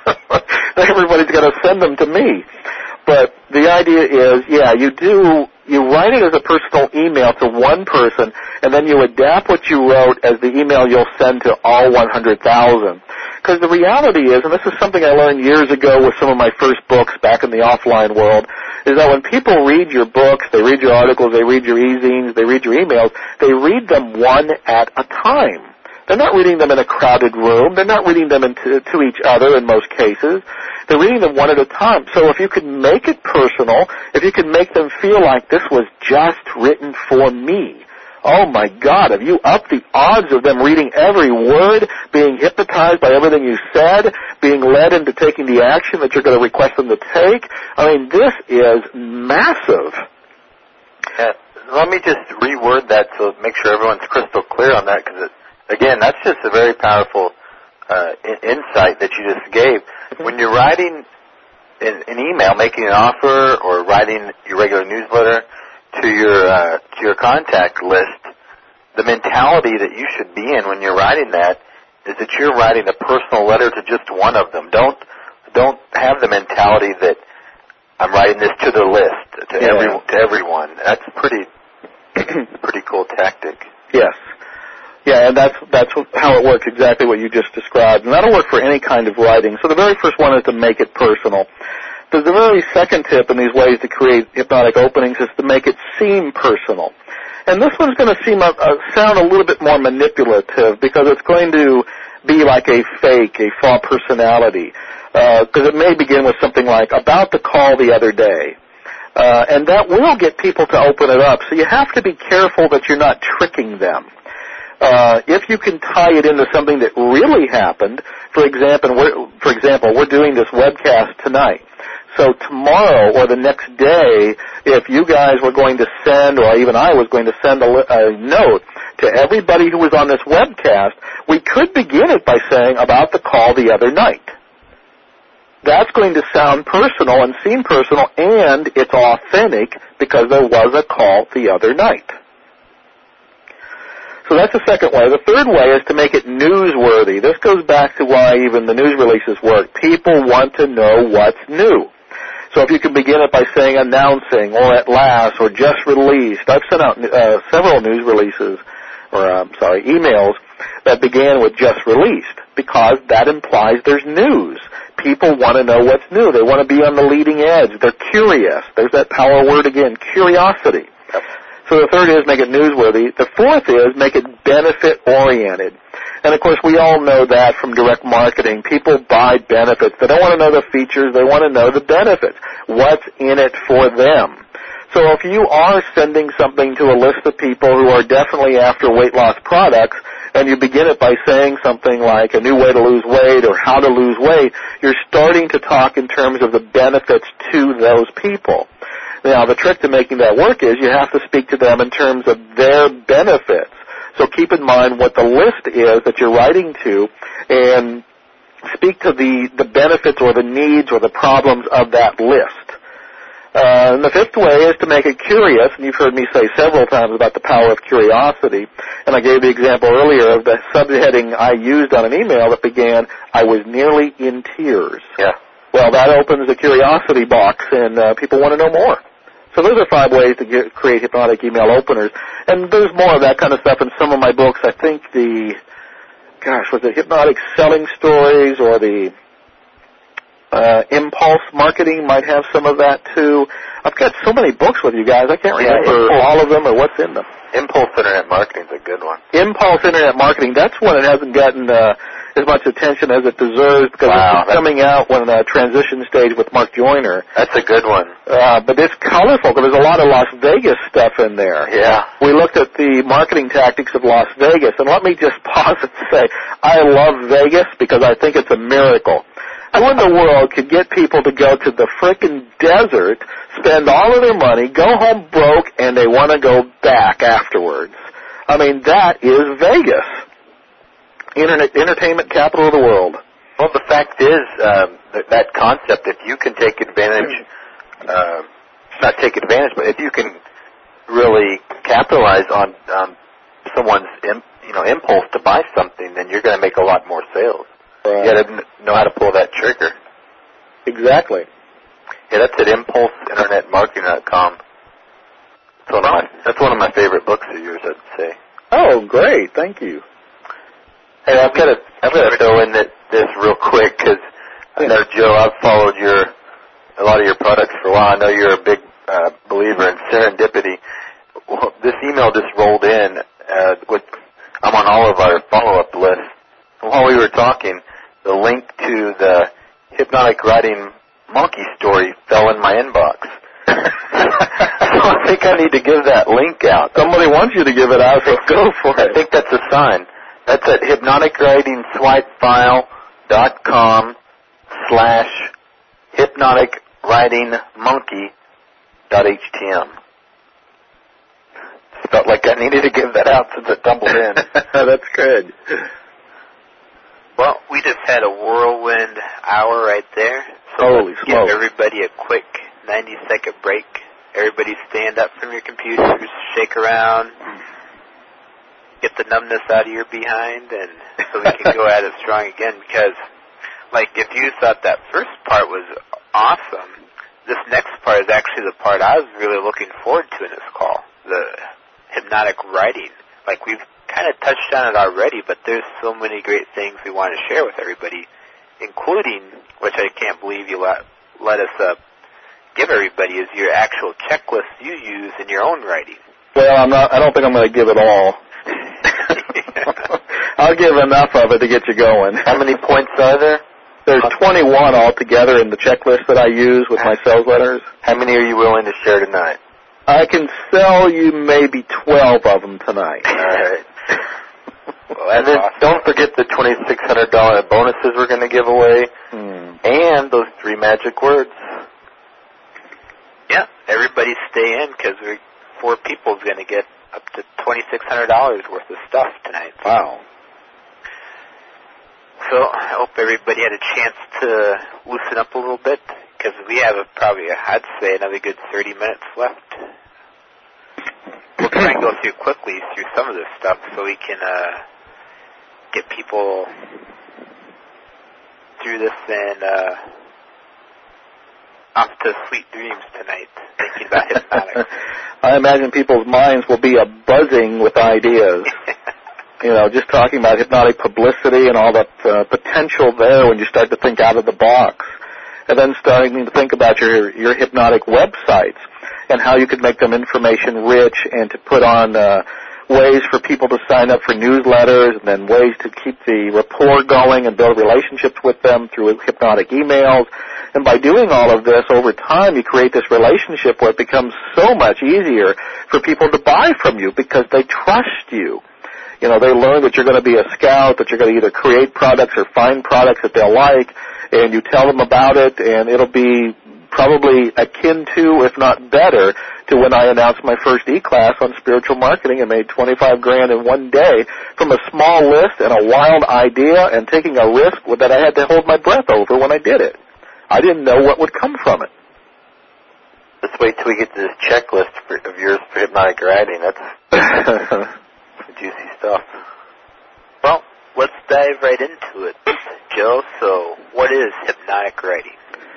everybody's got to send them to me. But the idea is, yeah, you do, you write it as a personal email to one person, and then you adapt what you wrote as the email you'll send to all one hundred thousand. Because the reality is, and this is something I learned years ago with some of my first books back in the offline world, is that when people read your books, they read your articles, they read your e-zines, they read your emails, they read them one at a time. They're not reading them in a crowded room. They're not reading them into, to each other in most cases. They're reading them one at a time. So if you can make it personal, if you can make them feel like this was just written for me, oh my God, have you upped the odds of them reading every word, being hypnotized by everything you said, being led into taking the action that you're going to request them to take? I mean, this is massive. Yeah, let me just reword that to make sure everyone's crystal clear on that, because, again, that's just a very powerful uh, in- insight that you just gave. Mm-hmm. When you're writing an, an email, making an offer, or writing your regular newsletter to your uh, to your contact list, the mentality that you should be in when you're writing that is that you're writing a personal letter to just one of them. Don't don't have the mentality that I'm writing this to the list, to yeah. every to everyone. That's pretty pretty cool tactic. Yes. Yeah, and that's that's how it works, exactly what you just described. And that'll work for any kind of writing. So the very first one is to make it personal. The, the very second tip in these ways to create hypnotic openings is to make it seem personal. And this one's going to seem uh, sound a little bit more manipulative because it's going to be like a fake, a false personality. Because uh, it may begin with something like, about the call the other day. Uh, and that will get people to open it up. So you have to be careful that you're not tricking them. Uh, if you can tie it into something that really happened, for example, we're, for example, we're doing this webcast tonight. So tomorrow or the next day, if you guys were going to send, or even I was going to send a, a note to everybody who was on this webcast, we could begin it by saying, about the call the other night. That's going to sound personal and seem personal, and it's authentic because there was a call the other night. So that's the second way. The third way is to make it newsworthy. This goes back to why even the news releases work. People want to know what's new. So if you can begin it by saying announcing, or at last, or just released. I've sent out uh, several news releases, or I'm uh, sorry, emails that began with just released, because that implies there's news. People want to know what's new. They want to be on the leading edge. They're curious. There's that power word again, curiosity. So the third is make it newsworthy. The fourth is make it benefit-oriented. And, of course, we all know that from direct marketing. People buy benefits. They don't want to know the features. They want to know the benefits. What's in it for them? So if you are sending something to a list of people who are definitely after weight loss products, and you begin it by saying something like a new way to lose weight or how to lose weight, you're starting to talk in terms of the benefits to those people. Now, the trick to making that work is you have to speak to them in terms of their benefits. So keep in mind what the list is that you're writing to, and speak to the, the benefits or the needs or the problems of that list. Uh, and the fifth way is to make it curious, and you've heard me say several times about the power of curiosity. And I gave the example earlier of the subheading I used on an email that began, "I was nearly in tears." Yeah. Well, that opens the curiosity box, and uh, people want to know more. So those are five ways to get, create hypnotic email openers. And there's more of that kind of stuff in some of my books. I think the, gosh, was it Hypnotic Selling Stories or the Uh, Impulse Marketing might have some of that, too. I've got so many books with you guys, I can't remember yeah, all of them or what's in them. Impulse Internet Marketing is a good one. Impulse Internet Marketing, that's one that hasn't gotten uh, as much attention as it deserves because wow, it's coming out when a transition stage with Mark Joyner. That's a good one. Uh, but it's colorful because there's a lot of Las Vegas stuff in there. Yeah. We looked at the marketing tactics of Las Vegas, and let me just pause and say, I love Vegas because I think it's a miracle. Who in the world could get people to go to the frickin' desert, spend all of their money, go home broke, and they want to go back afterwards? I mean, that is Vegas. Internet, entertainment capital of the world. Well, the fact is, um, that, that concept, if you can take advantage, uh, not take advantage, but if you can really capitalize on um, someone's im, you know, impulse to buy something, then you're going to make a lot more sales. Right. You got to know how to pull that trigger. Exactly. Yeah, that's at impulse internet marketing dot com. That's one of my that's one of my favorite books of yours, I'd say. Oh, great! Thank you. Hey, I've got to I've got to throw in that, this real quick because I know, Joe, I've followed your a lot of your products for a while. I know you're a big uh, believer in serendipity. Well, this email just rolled in. Uh, with I'm on all of our follow-up lists. While we were talking, the link to the Hypnotic Writing Monkey story fell in my inbox. So I think I need to give that link out. Somebody wants you to give it out, so go for it. I think that's a sign. That's at hypnotic writing swipe file dot com slash hypnotic writing monkey dot h t m. Felt like I needed to give that out since it tumbled in. That's good. Well, we just had a whirlwind hour right there. So Holy let's smoke. give everybody a quick ninety-second break. Everybody stand up from your computers, shake around, get the numbness out of your behind, and so we can go at it strong again. Because, like, if you thought that first part was awesome, this next part is actually the part I was really looking forward to in this call, the hypnotic writing. Like, we've kind of touched on it already, but there's so many great things we want to share with everybody, including, which I can't believe you let, let us uh, give everybody, is your actual checklist you use in your own writing. Well, I'm not. I don't think I'm going to give it all. I'll give enough of it to get you going. How many points are there? There's twenty-one altogether in the checklist that I use with my sales letters. How many are you willing to share tonight? I can sell you maybe twelve of them tonight. All right. Well, and then awesome. Don't forget the twenty-six hundred dollars bonuses we're going to give away, hmm. and those three magic words. Yeah, everybody stay in because we're four people's going to get up to twenty-six hundred dollars worth of stuff tonight. Wow. So I hope everybody had a chance to loosen up a little bit because we have a, probably, I'd say, another good thirty minutes left. We'll try and go through quickly through some of this stuff so we can uh, get people through this and uh, off to sweet dreams tonight, thinking about hypnotics. I imagine people's minds will be a buzzing with ideas. You know, just talking about hypnotic publicity and all that uh, potential there when you start to think out of the box. And then starting to think about your, your hypnotic websites and how you could make them information rich and to put on uh, ways for people to sign up for newsletters and then ways to keep the rapport going and build relationships with them through hypnotic emails. And by doing all of this over time, you create this relationship where it becomes so much easier for people to buy from you because they trust you. You know, they learn that you're going to be a scout, that you're going to either create products or find products that they'll like, and you tell them about it, and it'll be probably akin to, if not better, to when I announced my first e-class on spiritual marketing and made twenty-five grand in one day from a small list and a wild idea and taking a risk that I had to hold my breath over when I did it. I didn't know what would come from it. Let's wait till we get to this checklist for, of yours for hypnotic writing. That's juicy stuff. Well, let's dive right into it, Joe. So, what is hypnotic writing?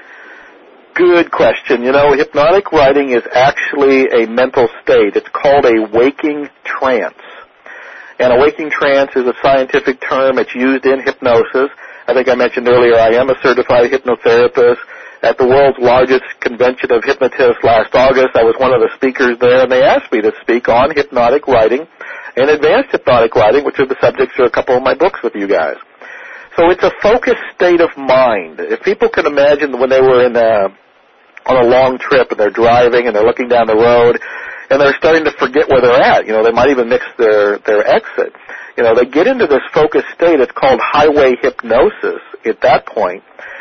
Good question. You know, hypnotic writing is actually a mental state. It's called a waking trance. And a waking trance is a scientific term. It's used in hypnosis. I think I mentioned earlier I am a certified hypnotherapist. At the world's largest convention of hypnotists last August, I was one of the speakers there, and they asked me to speak on hypnotic writing and advanced hypnotic writing, which are the subjects of a couple of my books with you guys. So it's a focused state of mind. If people can imagine when they were in a, on a long trip and they're driving and they're looking down the road and they're starting to forget where they're at, you know, they might even mix their, their exit. You know, they get into this focused state. It's called highway hypnosis at that point.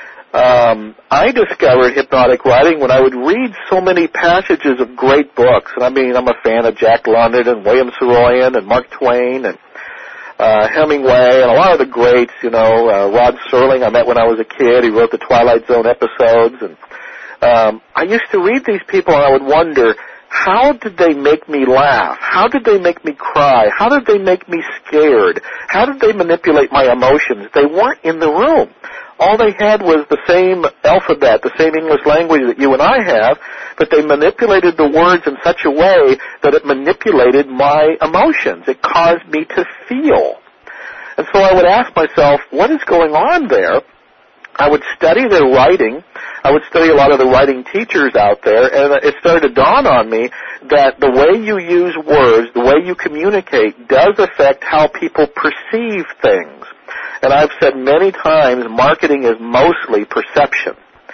Um, I discovered hypnotic writing when I would read so many passages of great books. And I mean, I'm a fan of Jack London and William Saroyan and Mark Twain and uh, Hemingway and a lot of the greats, you know, uh, Rod Serling I met when I was a kid. He wrote the Twilight Zone episodes. And um, I used to read these people and I would wonder, how did they make me laugh? How did they make me cry? How did they make me scared? How did they manipulate my emotions? They weren't in the room. All they had was the same alphabet, the same English language that you and I have, but they manipulated the words in such a way that it manipulated my emotions. It caused me to feel. And so I would ask myself, what is going on there? I would study their writing. I would study a lot of the writing teachers out there, and it started to dawn on me that the way you use words, the way you communicate, does affect how people perceive things. And I've said many times, marketing is mostly perception.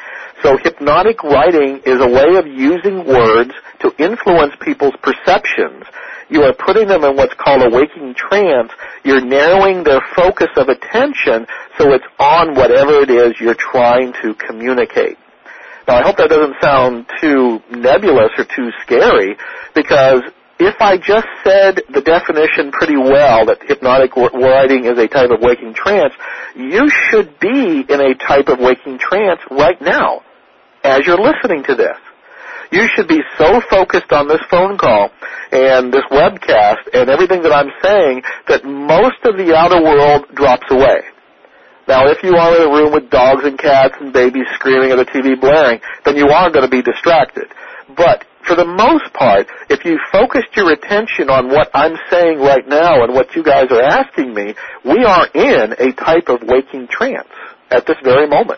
So hypnotic writing is a way of using words to influence people's perceptions. You are putting them in what's called a waking trance. You're narrowing their focus of attention so it's on whatever it is you're trying to communicate. Now, I hope that doesn't sound too nebulous or too scary, because if I just said the definition pretty well, that hypnotic writing is a type of waking trance, you should be in a type of waking trance right now as you're listening to this. You should be so focused on this phone call and this webcast and everything that I'm saying that most of the outer world drops away. Now, if you are in a room with dogs and cats and babies screaming or the T V blaring, then you are going to be distracted. But for the most part, if you focused your attention on what I'm saying right now and what you guys are asking me, we are in a type of waking trance at this very moment.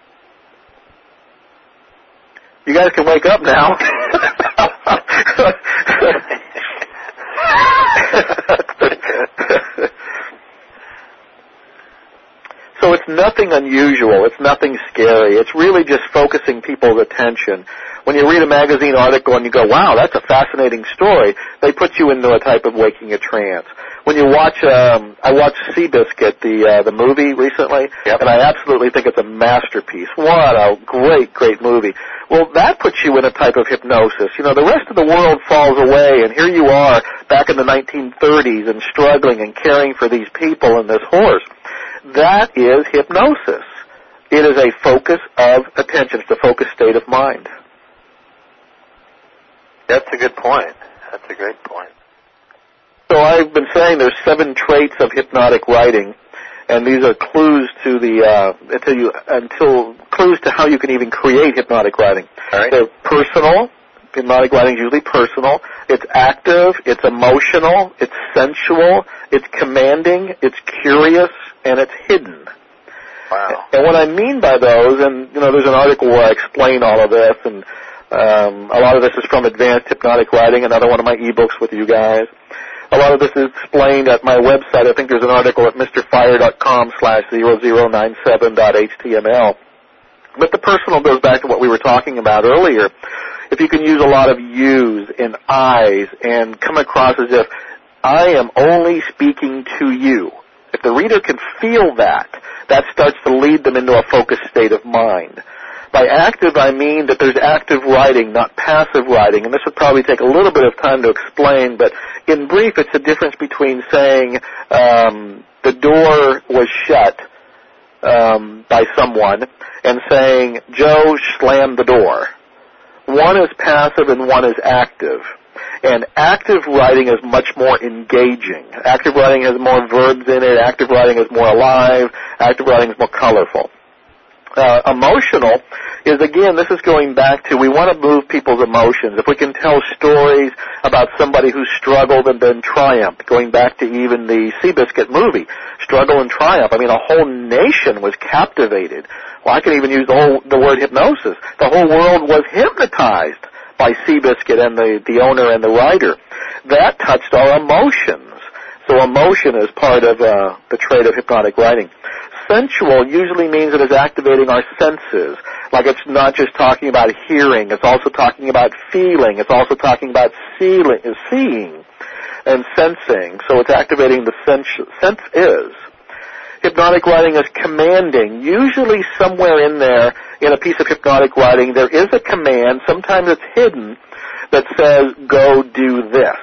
You guys can wake up now. So it's nothing unusual. It's nothing scary. It's really just focusing people's attention. When you read a magazine article and you go, wow, that's a fascinating story, they put you into a type of waking a trance. When you watch, um, I watched Seabiscuit, the uh, the movie recently, yep. and I absolutely think it's a masterpiece. What a great, great movie. Well, that puts you in a type of hypnosis. You know, the rest of the world falls away, and here you are back in the nineteen thirties and struggling and caring for these people and this horse. That is hypnosis. It is a focus of attention. It's a focused state of mind. That's a good point. That's a great point. So I've been saying there's seven traits of hypnotic writing, and these are clues to the uh, until you until clues to how you can even create hypnotic writing. All right. They're personal. Hypnotic writing is usually personal. It's active. It's emotional. It's sensual. It's commanding. It's curious, and it's hidden. Wow. And what I mean by those, and you know, there's an article where I explain all of this, and um, a lot of this is from Advanced Hypnotic Writing, another one of my ebooks with you guys. A lot of this is explained at my website. I think there's an article at mrfire.com slash 0097.html. But the personal goes back to what we were talking about earlier. If you can use a lot of yous and I's and come across as if I am only speaking to you. If the reader can feel that, that starts to lead them into a focused state of mind. By active, I mean that there's active writing, not passive writing. And this would probably take a little bit of time to explain, but in brief, it's the difference between saying um, the door was shut um, by someone and saying, Joe slammed the door. One is passive and one is active. And active writing is much more engaging. Active writing has more verbs in it. Active writing is more alive. Active writing is more colorful. Uh, emotional is, again, this is going back to we want to move people's emotions. If we can tell stories about somebody who struggled and then triumphed, going back to even the Seabiscuit movie, Struggle and Triumph. I mean, a whole nation was captivated. Well, I can even use the whole the word hypnosis. The whole world was hypnotized by Seabiscuit and the, the owner and the writer. That touched our emotions. So emotion is part of uh, the trait of hypnotic writing. Sensual usually means it is activating our senses. Like it's not just talking about hearing, it's also talking about feeling, it's also talking about seeing, seeing and sensing. So it's activating the sense, sense is. Hypnotic writing is commanding. Usually somewhere in there, in a piece of hypnotic writing, there is a command, sometimes it's hidden, that says, go do this.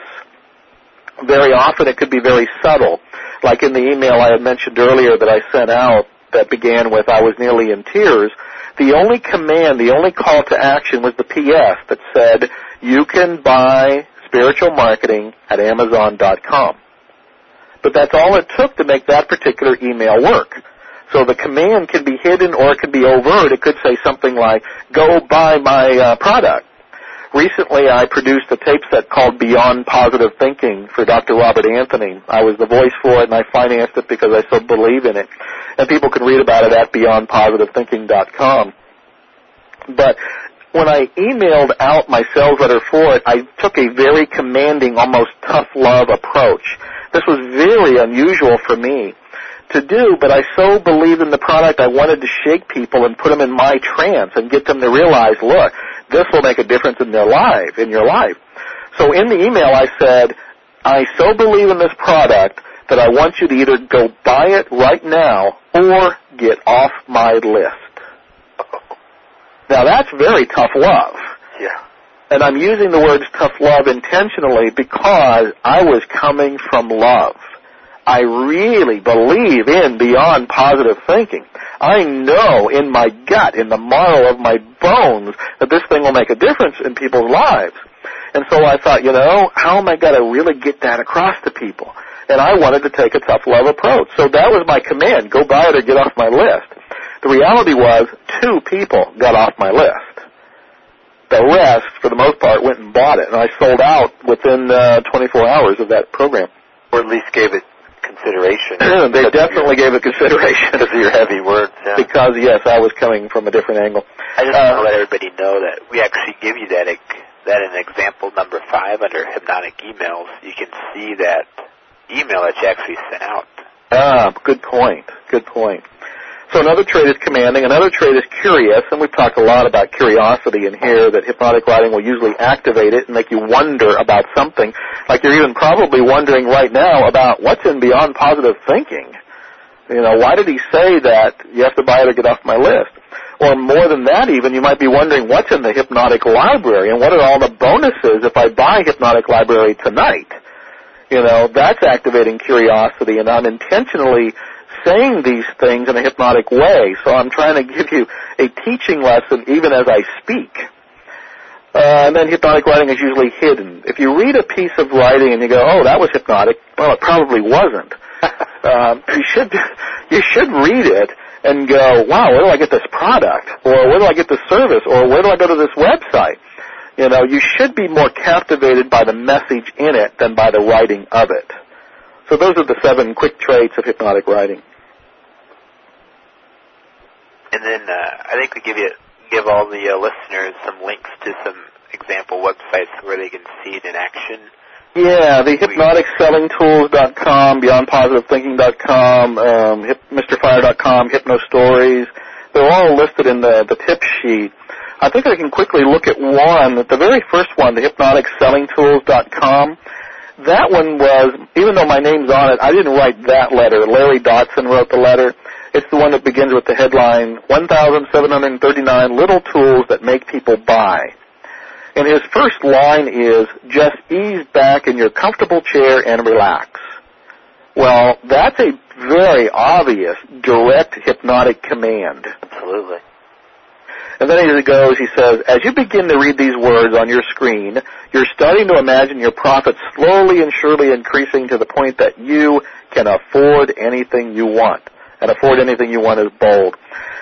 Very often it could be very subtle. Like in the email I had mentioned earlier that I sent out that began with, I was nearly in tears, the only command, the only call to action was the P S that said, you can buy spiritual marketing at Amazon dot com. But that's all it took to make that particular email work. So the command can be hidden or it could be overt. It could say something like, go buy my uh, product. Recently, I produced a tape set called Beyond Positive Thinking for Doctor Robert Anthony. I was the voice for it, and I financed it because I so believe in it. And people can read about it at beyond positive thinking dot com. But when I emailed out my sales letter for it, I took a very commanding, almost tough love approach. This was very unusual for me to do, but I so believed in the product, I wanted to shake people and put them in my trance and get them to realize, look, this will make a difference in their life, in your life. So in the email I said, I so believe in this product that I want you to either go buy it right now or get off my list. Now that's very tough love. Yeah. And I'm using the words tough love intentionally because I was coming from love. I really believe in beyond positive thinking. I know in my gut, in the marrow of my bones, that this thing will make a difference in people's lives. And so I thought, you know, how am I going to really get that across to people? And I wanted to take a tough love approach. So that was my command, go buy it or get off my list. The reality was two people got off my list. The rest, for the most part, went and bought it. And I sold out within uh, twenty-four hours of that program. Or at least gave it consideration. They definitely gave it consideration. Because of your heavy words, yeah. Because, yes, I was coming from a different angle. I just uh, want to let everybody know that we actually give you that, that in example number five under hypnotic emails. You can see that email that you actually sent out. Ah, good point. Good point. So another trait is commanding. Another trait is curious, and we've talked a lot about curiosity in here, that hypnotic writing will usually activate it and make you wonder about something. Like you're even probably wondering right now about what's in Beyond Positive Thinking. You know, why did he say that you have to buy it or get off my list? Or more than that even, you might be wondering what's in the Hypnotic Library and what are all the bonuses if I buy Hypnotic Library tonight? You know, that's activating curiosity, and I'm intentionally saying these things in a hypnotic way. So I'm trying to give you a teaching lesson even as I speak. Uh, and then hypnotic writing is usually hidden. If you read a piece of writing and you go, oh, that was hypnotic, well, it probably wasn't. um, you should you should read it and go, wow, where do I get this product? Or where do I get this service? Or where do I go to this website? You know, you should be more captivated by the message in it than by the writing of it. So those are the seven quick traits of hypnotic writing. And then uh, I think we give you give all the uh, listeners some links to some example websites where they can see it in action. Yeah, the hypnotic selling tools dot com, beyond positive thinking dot com, um, Mister Fire dot com, HypnoStories. They're all listed in the, the tip sheet. I think I can quickly look at one. The very first one, the hypnotic selling tools dot com. That one was, even though my name's on it, I didn't write that letter. Larry Dotson wrote the letter. It's the one that begins with the headline, one thousand seven hundred thirty-nine Little Tools That Make People Buy. And his first line is, just ease back in your comfortable chair and relax. Well, that's a very obvious, direct hypnotic command. Absolutely. And then as it goes, he says, as you begin to read these words on your screen, you're starting to imagine your profits slowly and surely increasing to the point that you can afford anything you want. And afford anything you want is bold.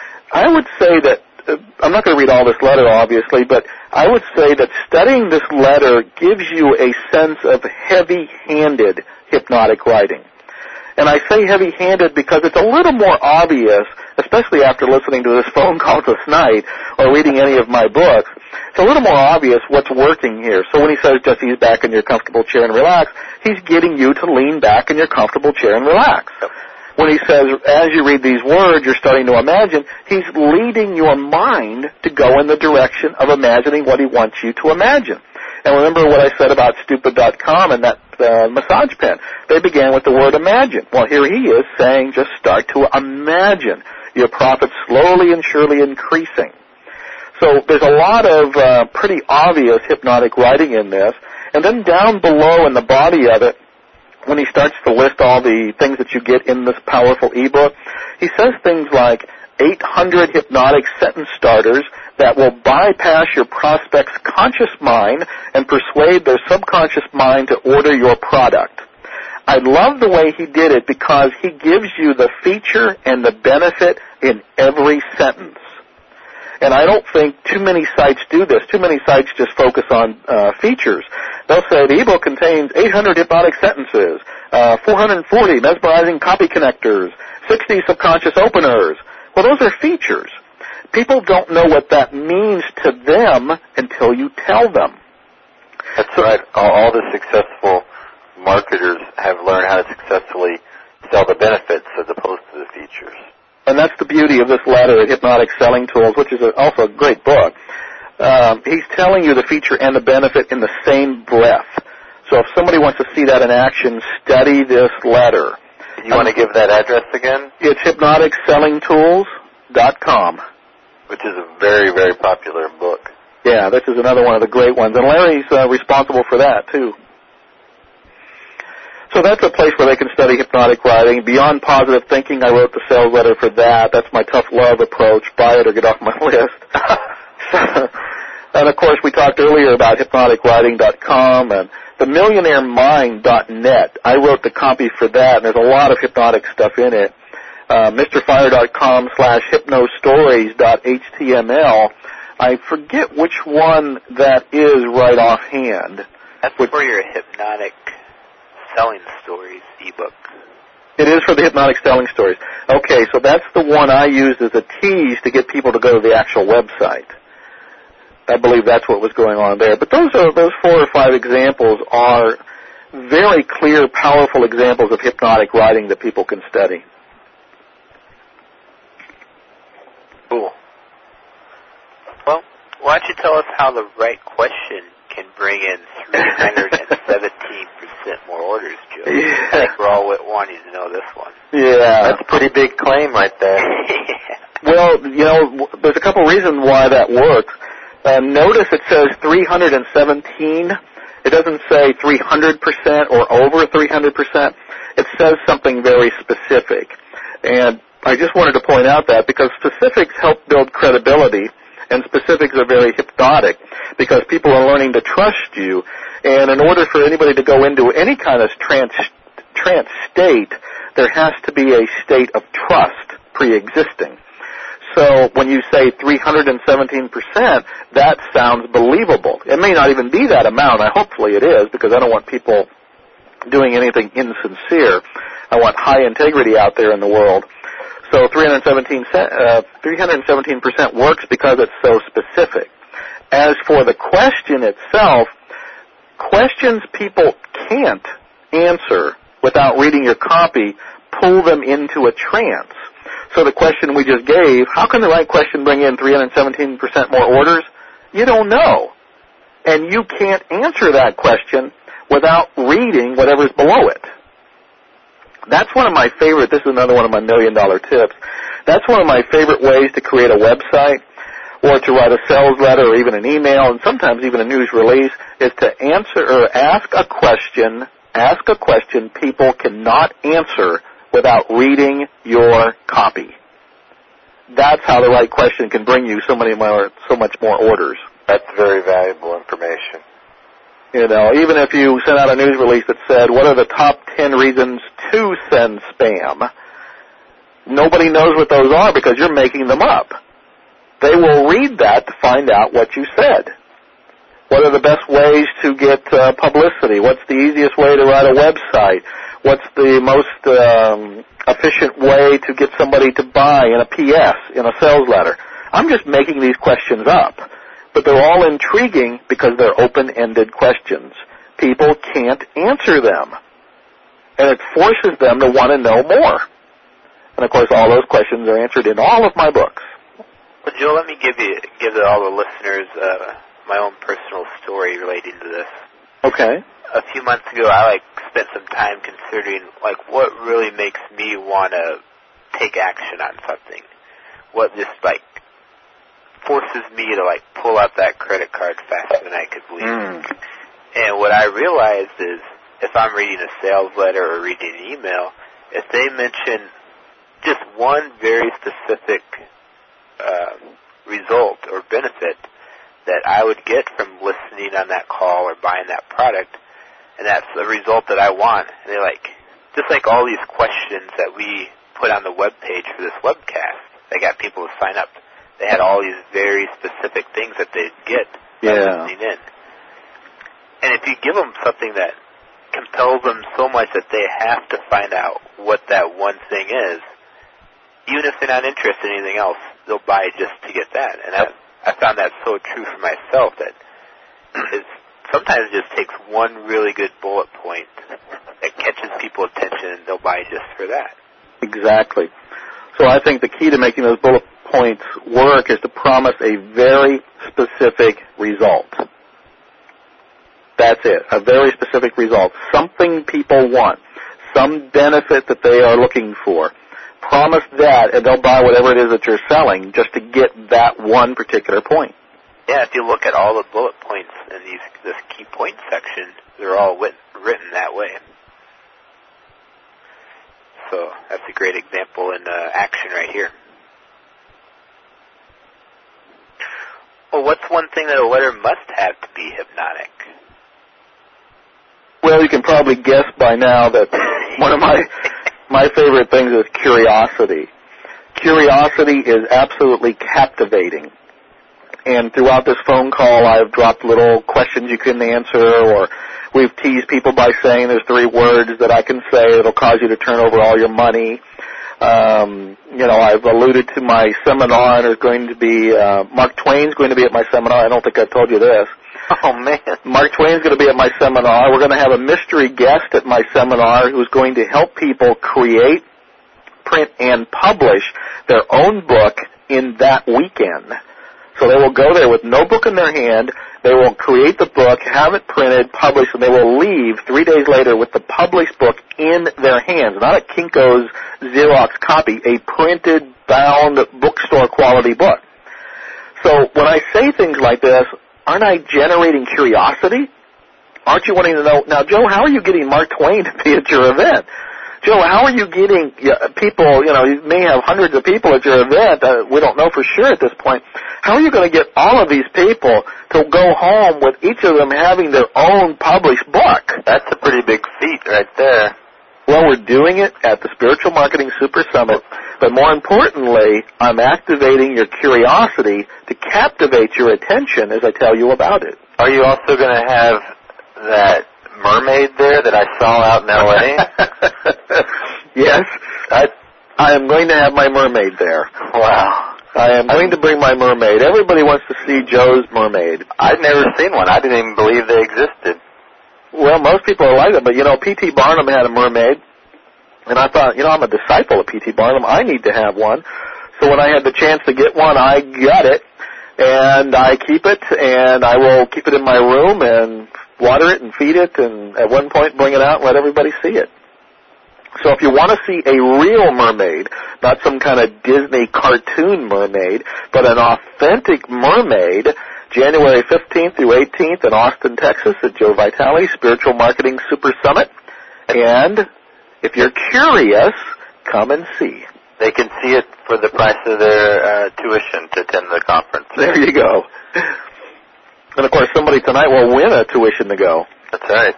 I would say that, uh, I'm not going to read all this letter, obviously, but I would say that studying this letter gives you a sense of heavy-handed hypnotic writing. And I say heavy-handed because it's a little more obvious, especially after listening to this phone call this night or reading any of my books, it's a little more obvious what's working here. So when he says just ease back in your comfortable chair and relax, he's getting you to lean back in your comfortable chair and relax. When he says, as you read these words, you're starting to imagine, he's leading your mind to go in the direction of imagining what he wants you to imagine. And remember what I said about stupid dot com and that uh, massage pen. They began with the word imagine. Well, here he is saying just start to imagine your profits slowly and surely increasing. So there's a lot of uh, pretty obvious hypnotic writing in this. And then down below in the body of it, when he starts to list all the things that you get in this powerful ebook, he says things like eight hundred hypnotic sentence starters that will bypass your prospect's conscious mind and persuade their subconscious mind to order your product. I love the way he did it because he gives you the feature and the benefit in every sentence. And I don't think too many sites do this. Too many sites just focus on uh, features. They'll say the ebook contains eight hundred hypnotic sentences, uh, four hundred forty mesmerizing copy connectors, sixty subconscious openers. Well, those are features. People don't know what that means to them until you tell them. That's right. All, all the successful marketers have learned how to successfully sell the benefits as opposed to the features. And that's the beauty of this letter at Hypnotic Selling Tools, which is a, also a great book. Um, he's telling you the feature and the benefit in the same breath. So if somebody wants to see that in action, study this letter. You um, want to give that address again? It's hypnotic selling tools dot com. Which is a very, very popular book. Yeah, this is another one of the great ones. And Larry's uh, responsible for that, too. So that's a place where they can study hypnotic writing. Beyond Positive Thinking, I wrote the sales letter for that. That's my tough love approach. Buy it or get off my list. And, of course, we talked earlier about hypnotic writing dot com and the millionaire mind dot net. I wrote the copy for that, and there's a lot of hypnotic stuff in it. Uh, Mr Fire dot com slash hypnostories dot H T M L. I forget which one that is right offhand. That's which, for your hypnotic selling stories ebook. It is for the hypnotic selling stories. Okay, so that's the one I used as a tease to get people to go to the actual website. I believe that's what was going on there. But those are those four or five examples are very clear, powerful examples of hypnotic writing that people can study. Cool. Well, why don't you tell us how the right question can bring in three hundred seventeen percent more orders, Joe? Yeah. I think we're all wanting to know this one. Yeah. That's a pretty big claim right there. Well, you know, there's a couple reasons why that works. Uh, notice it says three hundred seventeen. It doesn't say three hundred percent or over three hundred percent. It says something very specific. And I just wanted to point out that because specifics help build credibility, and specifics are very hypnotic because people are learning to trust you. And in order for anybody to go into any kind of trance, trance state, there has to be a state of trust pre-existing. So when you say three hundred seventeen percent, that sounds believable. It may not even be that amount. I hopefully it is because I don't want people doing anything insincere. I want high integrity out there in the world. So three hundred seventeen percent works because it's so specific. As for the question itself, questions people can't answer without reading your copy pull them into a trance. So the question we just gave, how can the right question bring in three hundred seventeen percent more orders? You don't know. And you can't answer that question without reading whatever's below it. That's one of my favorite, this is another one of my million-dollar tips. That's one of my favorite ways to create a website or to write a sales letter or even an email and sometimes even a news release is to answer or ask a question, ask a question people cannot answer without reading your copy. That's how the right question can bring you so many more, so much more orders. That's very valuable information. You know, even if you sent out a news release that said, what are the top ten reasons to send spam? Nobody knows what those are because you're making them up. They will read that to find out what you said. What are the best ways to get uh, publicity? What's the easiest way to write a website? What's the most um, efficient way to get somebody to buy in a P S, in a sales letter? I'm just making these questions up. But they're all intriguing because they're open-ended questions. People can't answer them. And it forces them to want to know more. And, of course, all those questions are answered in all of my books. Well, Joe, let me give you give all the listeners uh, my own personal story relating to this. Okay. A few months ago, I like spent some time considering like what really makes me want to take action on something. What just like forces me to like pull out that credit card faster than I could believe. Mm. And what I realized is if I'm reading a sales letter or reading an email, if they mention just one very specific uh, result or benefit that I would get from listening on that call or buying that product, and that's the result that I want. And they like, just like all these questions that we put on the web page for this webcast, they got people to sign up. They had all these very specific things that they'd get by yeah. listening in. And if you give them something that compels them so much that they have to find out what that one thing is, even if they're not interested in anything else, they'll buy just to get that. And I, I found that so true for myself that it's, sometimes it just takes one really good bullet point that catches people's attention and they'll buy just for that. Exactly. So I think the key to making those bullet points work is to promise a very specific result. That's it, a very specific result. Something people want, some benefit that they are looking for. Promise that, and they'll buy whatever it is that you're selling just to get that one particular point. Yeah, if you look at all the bullet points in these this key point section, they're all wit- written that way. So that's a great example in uh, action right here. Well, what's one thing that a letter must have to be hypnotic? Well, you can probably guess by now that one of my my favorite things is curiosity. Curiosity is absolutely captivating. And throughout this phone call, I've dropped little questions you couldn't answer, or we've teased people by saying there's three words that I can say that'll cause you to turn over all your money. Um, you know, I've alluded to my seminar. There's going to be, uh, Mark Twain's going to be at my seminar. I don't think I've told you this. Oh, man. Mark Twain's going to be at my seminar. We're going to have a mystery guest at my seminar who's going to help people create, print, and publish their own book in that weekend. So they will go there with no book in their hand. They will create the book, have it printed, published, and they will leave three days later with the published book in their hands. Not a Kinko's Xerox copy, a printed, bound, bookstore quality book. So when I say things like this, aren't I generating curiosity? Aren't you wanting to know, now, Joe, how are you getting Mark Twain to be at your event? Joe, how are you getting people, you know, you may have hundreds of people at your event. Uh, we don't know for sure at this point. How are you going to get all of these people to go home with each of them having their own published book? That's a pretty big feat right there. Well, we're doing it at the Spiritual Marketing Super Summit, but more importantly, I'm activating your curiosity to captivate your attention as I tell you about it. Are you also going to have that mermaid there that I saw out in L A? Yes, I, I am going to have my mermaid there. Wow. I am going to bring my mermaid. Everybody wants to see Joe's mermaid. I'd never seen one. I didn't even believe they existed. Well, most people are like that, but, you know, P T Barnum had a mermaid, and I thought, you know, I'm a disciple of P T Barnum. I need to have one. So when I had the chance to get one, I got it, and I keep it, and I will keep it in my room and water it and feed it, and at one point bring it out and let everybody see it. So if you want to see a real mermaid, not some kind of Disney cartoon mermaid, but an authentic mermaid, January fifteenth through eighteenth in Austin, Texas at Joe Vitale Spiritual Marketing Super Summit. And if you're curious, come and see. They can see it for the price of their uh, tuition to attend the conference. There you go. And, of course, somebody tonight will win a tuition to go. That's right.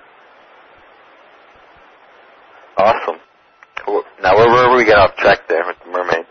Awesome. Now, where were we got off track there with the mermaid?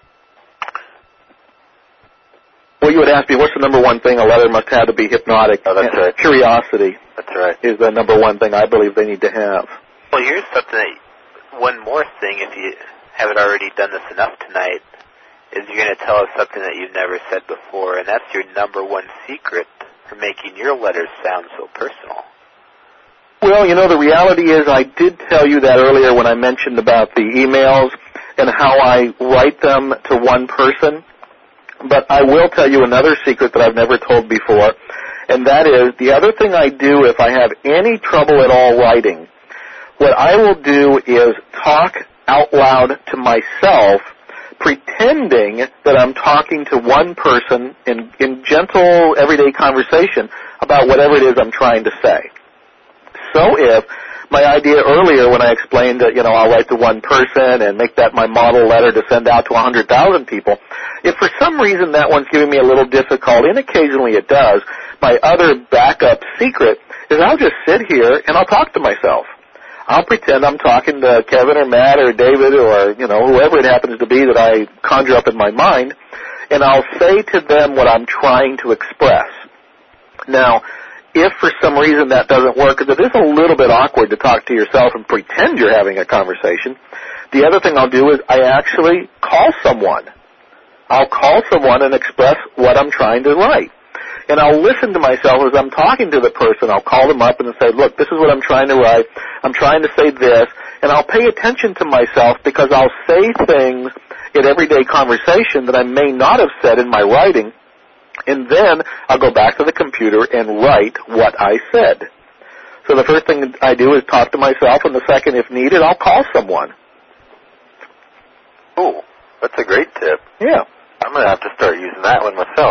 Well, you would ask me, what's the number one thing a letter must have to be hypnotic? Oh, that's right. Curiosity. That's right. Is the number one thing I believe they need to have. Well, here's something that, one more thing, if you haven't already done this enough tonight, is you're going to tell us something that you've never said before, and that's your number one secret for making your letters sound so personal. Well, you know, the reality is I did tell you that earlier when I mentioned about the emails and how I write them to one person. But I will tell you another secret that I've never told before, and that is the other thing I do if I have any trouble at all writing, what I will do is talk out loud to myself, pretending that I'm talking to one person in, in gentle, everyday conversation about whatever it is I'm trying to say. So if my idea earlier when I explained that, you know, I'll write to one person and make that my model letter to send out to one hundred thousand people, if for some reason that one's giving me a little difficulty, and occasionally it does, my other backup secret is I'll just sit here and I'll talk to myself. I'll pretend I'm talking to Kevin or Matt or David or, you know, whoever it happens to be that I conjure up in my mind, and I'll say to them what I'm trying to express. Now, if for some reason that doesn't work, because it is a little bit awkward to talk to yourself and pretend you're having a conversation, the other thing I'll do is I actually call someone. I'll call someone and express what I'm trying to write. And I'll listen to myself as I'm talking to the person. I'll call them up and say, look, this is what I'm trying to write. I'm trying to say this. And I'll pay attention to myself because I'll say things in everyday conversation that I may not have said in my writing. And then I'll go back to the computer and write what I said. So the first thing I do is talk to myself, and the second, if needed, I'll call someone. Oh, that's a great tip. Yeah. I'm going to have to start using that one myself.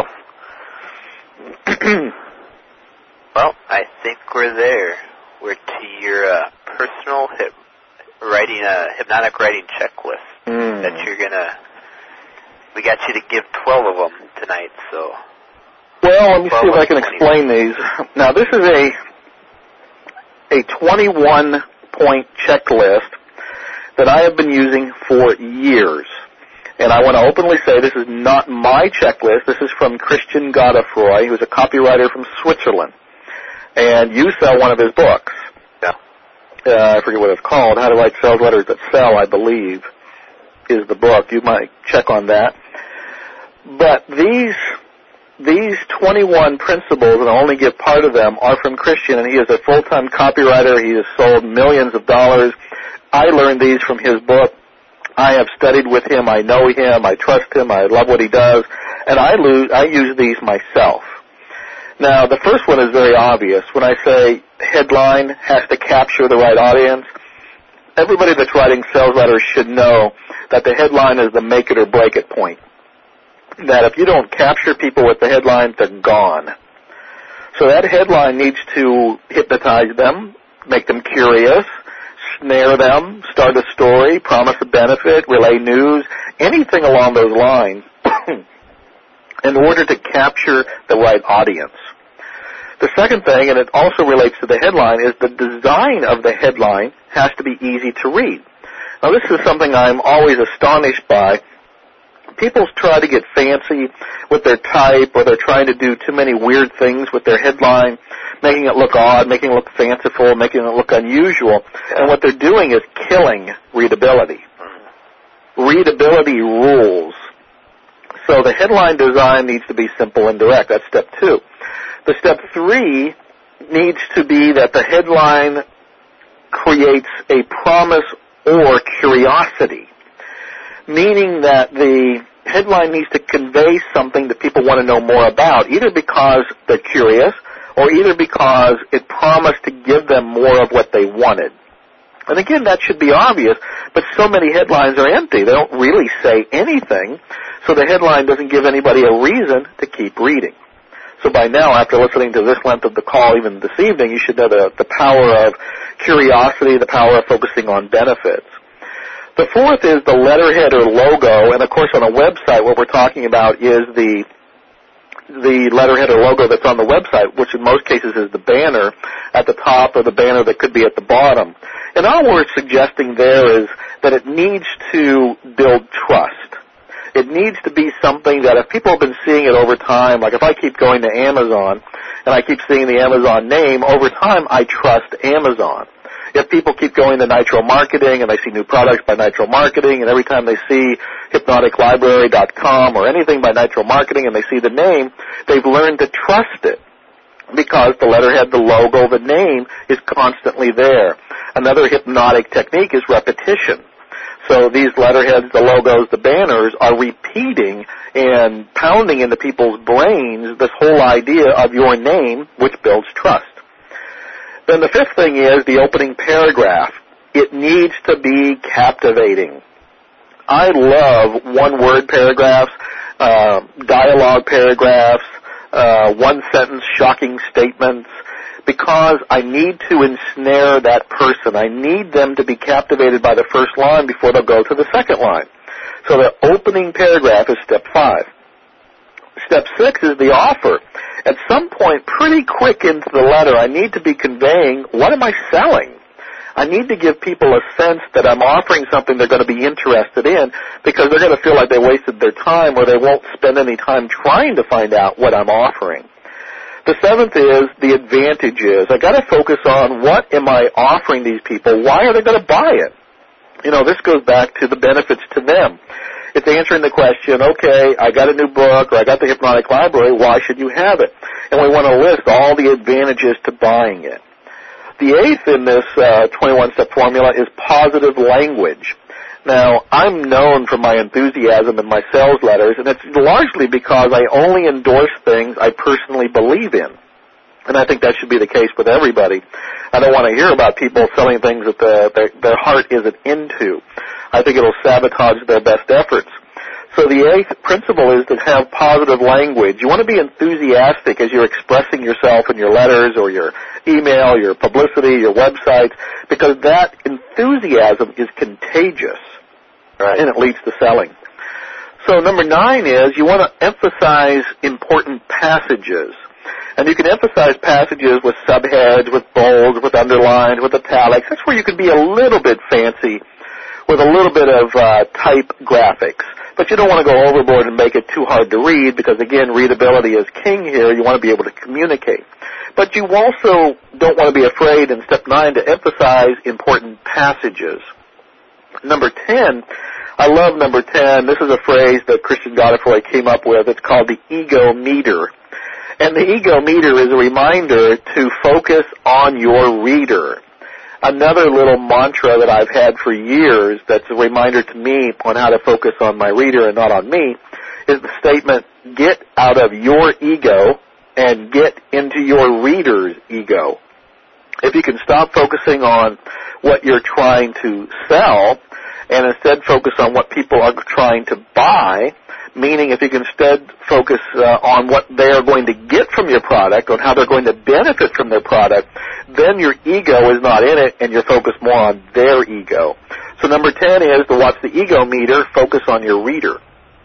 Well, I think we're there. We're to your uh, personal hip writing, uh, hypnotic writing checklist mm. that you're going to, we got you to give twelve of them tonight, so. Well, let me see if I can explain these. Now, this is a a twenty-one point checklist that I have been using for years. And I want to openly say this is not my checklist. This is from Christian Godefroy, who's a copywriter from Switzerland. And you sell one of his books. Yeah. Uh, I forget what it's called. How to Write Sales Letters That Sell, I believe, is the book. You might check on that. But these these twenty-one principles, and I'll only give part of them, are from Christian, and he is a full-time copywriter. He has sold millions of dollars. I learned these from his book. I have studied with him. I know him. I trust him. I love what he does. And I, lose, I use these myself. Now, the first one is very obvious. When I say headline has to capture the right audience, everybody that's writing sales letters should know that the headline is the make it or break it point. That if you don't capture people with the headline, they're gone. So that headline needs to hypnotize them, make them curious, snare them, start a story, promise a benefit, relay news, anything along those lines in order to capture the right audience. The second thing, and it also relates to the headline, is the design of the headline has to be easy to read. Now, this is something I'm always astonished by. People try to get fancy with their type, or they're trying to do too many weird things with their headline, making it look odd, making it look fanciful, making it look unusual. And what they're doing is killing readability. Readability rules. So the headline design needs to be simple and direct. That's step two. The step three needs to be that the headline creates a promise or curiosity, meaning that the headline needs to convey something that people want to know more about, either because they're curious or either because it promised to give them more of what they wanted. And again, that should be obvious, but so many headlines are empty. They don't really say anything, so the headline doesn't give anybody a reason to keep reading. So by now, after listening to this length of the call, even this evening, you should know the, the power of curiosity, the power of focusing on benefits. The fourth is the letterhead or logo, and of course on a website what we're talking about is the the letterhead or logo that's on the website, which in most cases is the banner at the top or the banner that could be at the bottom. And all we're suggesting there is that it needs to build trust. It needs to be something that if people have been seeing it over time, like if I keep going to Amazon and I keep seeing the Amazon name, over time I trust Amazon. If people keep going to Nitro Marketing and they see new products by Nitro Marketing, and every time they see hypnotic library dot com or anything by Nitro Marketing and they see the name, they've learned to trust it because the letterhead, the logo, the name is constantly there. Another hypnotic technique is repetition. So these letterheads, the logos, the banners are repeating and pounding into people's brains this whole idea of your name, which builds trust. Then the fifth thing is the opening paragraph. It needs to be captivating. I love one-word paragraphs, uh, dialogue paragraphs, uh, one-sentence shocking statements, because I need to ensnare that person. I need them to be captivated by the first line before they'll go to the second line. So the opening paragraph is step five. Step six is the offer. At some point, pretty quick into the letter, I need to be conveying, what am I selling? I need to give people a sense that I'm offering something they're going to be interested in, because they're going to feel like they wasted their time or they won't spend any time trying to find out what I'm offering. The seventh is the advantages. I got to focus on what am I offering these people? Why are they going to buy it? You know, this goes back to the benefits to them. It's answering the question, okay, I got a new book or I got the Hypnotic Library, why should you have it? And we want to list all the advantages to buying it. The eighth in this uh, twenty-one step formula is positive language. Now, I'm known for my enthusiasm in my sales letters, and it's largely because I only endorse things I personally believe in. And I think that should be the case with everybody. I don't want to hear about people selling things that the, their, their heart isn't into. I think it'll sabotage their best efforts. So the eighth principle is to have positive language. You want to be enthusiastic as you're expressing yourself in your letters or your email, your publicity, your websites, because that enthusiasm is contagious, right? And it leads to selling. So number nine is you want to emphasize important passages. And you can emphasize passages with subheads, with bolds, with underlines, with italics. That's where you can be a little bit fancy with a little bit of uh, type graphics. But you don't want to go overboard and make it too hard to read because, again, readability is king here. You want to be able to communicate. But you also don't want to be afraid in step nine to emphasize important passages. Number ten, I love number ten. This is a phrase that Christian Godefroy came up with. It's called the ego meter. And the ego meter is a reminder to focus on your reader. Another little mantra that I've had for years that's a reminder to me on how to focus on my reader and not on me is the statement, get out of your ego and get into your reader's ego. If you can stop focusing on what you're trying to sell and instead focus on what people are trying to buy, meaning if you can instead focus uh, on what they are going to get from your product, on how they're going to benefit from their product, then your ego is not in it and you're focused more on their ego. So number ten is to watch the ego meter, focus on your reader.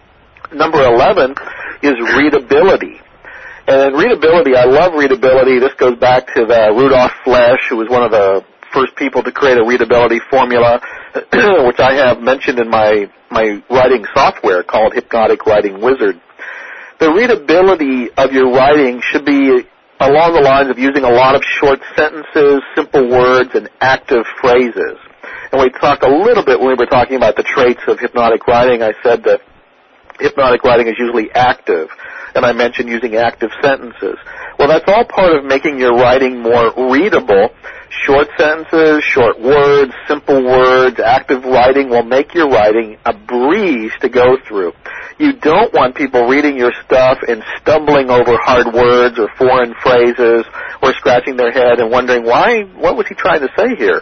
Number eleven is readability. And readability, I love readability. This goes back to the Rudolf Flesch, who was one of the first people to create a readability formula, which I have mentioned in my, my writing software called Hypnotic Writing Wizard. The readability of your writing should be along the lines of using a lot of short sentences, simple words, and active phrases. And we talked a little bit when we were talking about the traits of hypnotic writing. I said that hypnotic writing is usually active, and I mentioned using active sentences. Well, that's all part of making your writing more readable. Short sentences, short words, simple words, active writing will make your writing a breeze to go through. You don't want people reading your stuff and stumbling over hard words or foreign phrases or scratching their head and wondering, why, what was he trying to say here?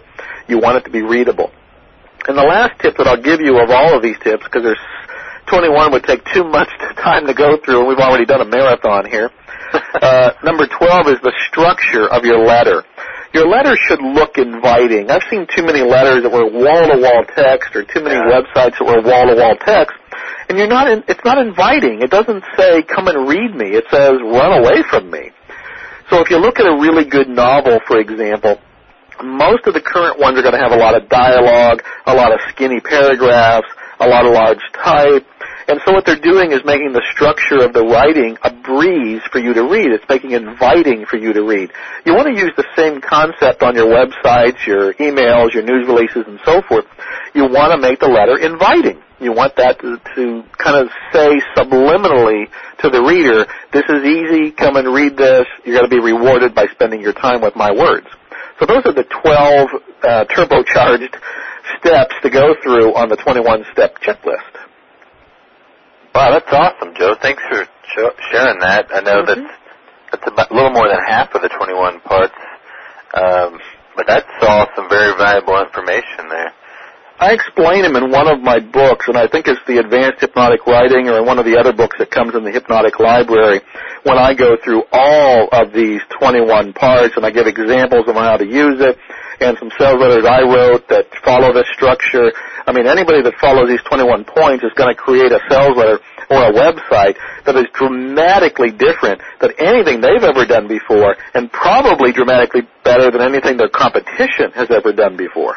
You want it to be readable. And the last tip that I'll give you of all of these tips, because there's twenty-one would take too much time to go through, and we've already done a marathon here. uh, number twelve is the structure of your letter. Your letter should look inviting. I've seen too many letters that were wall-to-wall text or too many yeah. websites that were wall-to-wall text, and you're not in, it's not inviting. It doesn't say, come and read me. It says, run away from me. So if you look at a really good novel, for example, most of the current ones are going to have a lot of dialogue, a lot of skinny paragraphs, a lot of large type. And so what they're doing is making the structure of the writing a breeze for you to read. It's making it inviting for you to read. You want to use the same concept on your websites, your emails, your news releases, and so forth. You want to make the letter inviting. You want that to, to kind of say subliminally to the reader, this is easy, come and read this. You're going to be rewarded by spending your time with my words. So those are the twelve uh, turbocharged steps to go through on the twenty-one step checklist. Wow, that's awesome, Joe. Thanks for sh- sharing that. I know mm-hmm. that's, that's about a little more than half of the twenty-one parts, um, but that's all some very valuable information there. I explain them in one of my books, and I think it's the Advanced Hypnotic Writing or in one of the other books that comes in the Hypnotic Library, when I go through all of these twenty-one parts, and I give examples of how to use it, and some sales letters I wrote that follow this structure. I mean, anybody that follows these twenty-one points is going to create a sales letter or a website that is dramatically different than anything they've ever done before, and probably dramatically better than anything their competition has ever done before.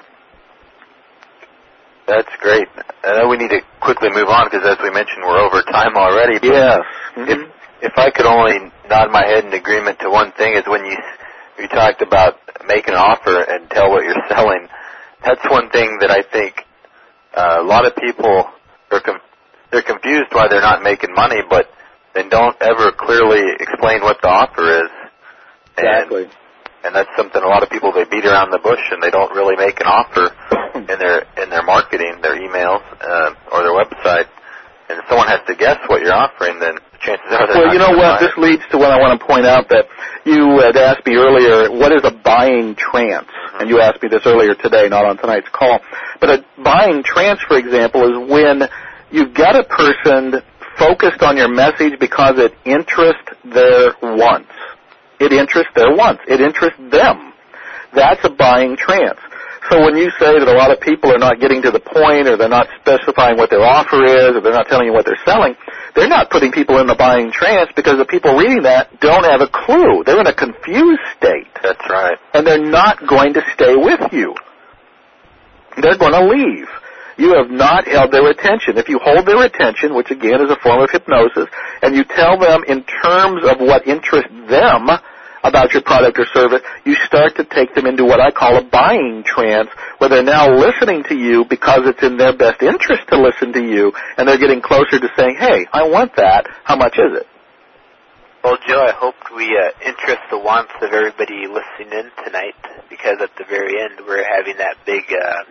That's great. I know we need to quickly move on because, as we mentioned, we're over time already. But yes. Mm-hmm. If, if I could only nod my head in agreement to one thing is when you you talked about make an offer and tell what you're selling. That's one thing that I think uh, a lot of people are com- they're confused why they're not making money, but they don't ever clearly explain what the offer is. And, exactly. And that's something a lot of people, they beat around the bush and they don't really make an offer in their in their marketing, their emails, uh, or their website. And if someone has to guess what you're offering, then chances are they're well, not you know what? buy This leads to what I want to point out, that you had asked me earlier, what is a buying trance? Mm-hmm. And you asked me this earlier today, not on tonight's call. But a buying trance, for example, is when you've got a person focused on your message because it interests their wants. It interests their wants. It interests them. That's a buying trance. So when you say that a lot of people are not getting to the point, or they're not specifying what their offer is, or they're not telling you what they're selling, they're not putting people in the buying trance because the people reading that don't have a clue. They're in a confused state. That's right. And they're not going to stay with you. They're going to leave. You have not held their attention. If you hold their attention, which again is a form of hypnosis, and you tell them in terms of what interests them about your product or service, you start to take them into what I call a buying trance, where they're now listening to you because it's in their best interest to listen to you, and they're getting closer to saying, hey, I want that. How much is it? Well, Joe, I hope we uh, interest the wants of everybody listening in tonight, because at the very end we're having that big uh,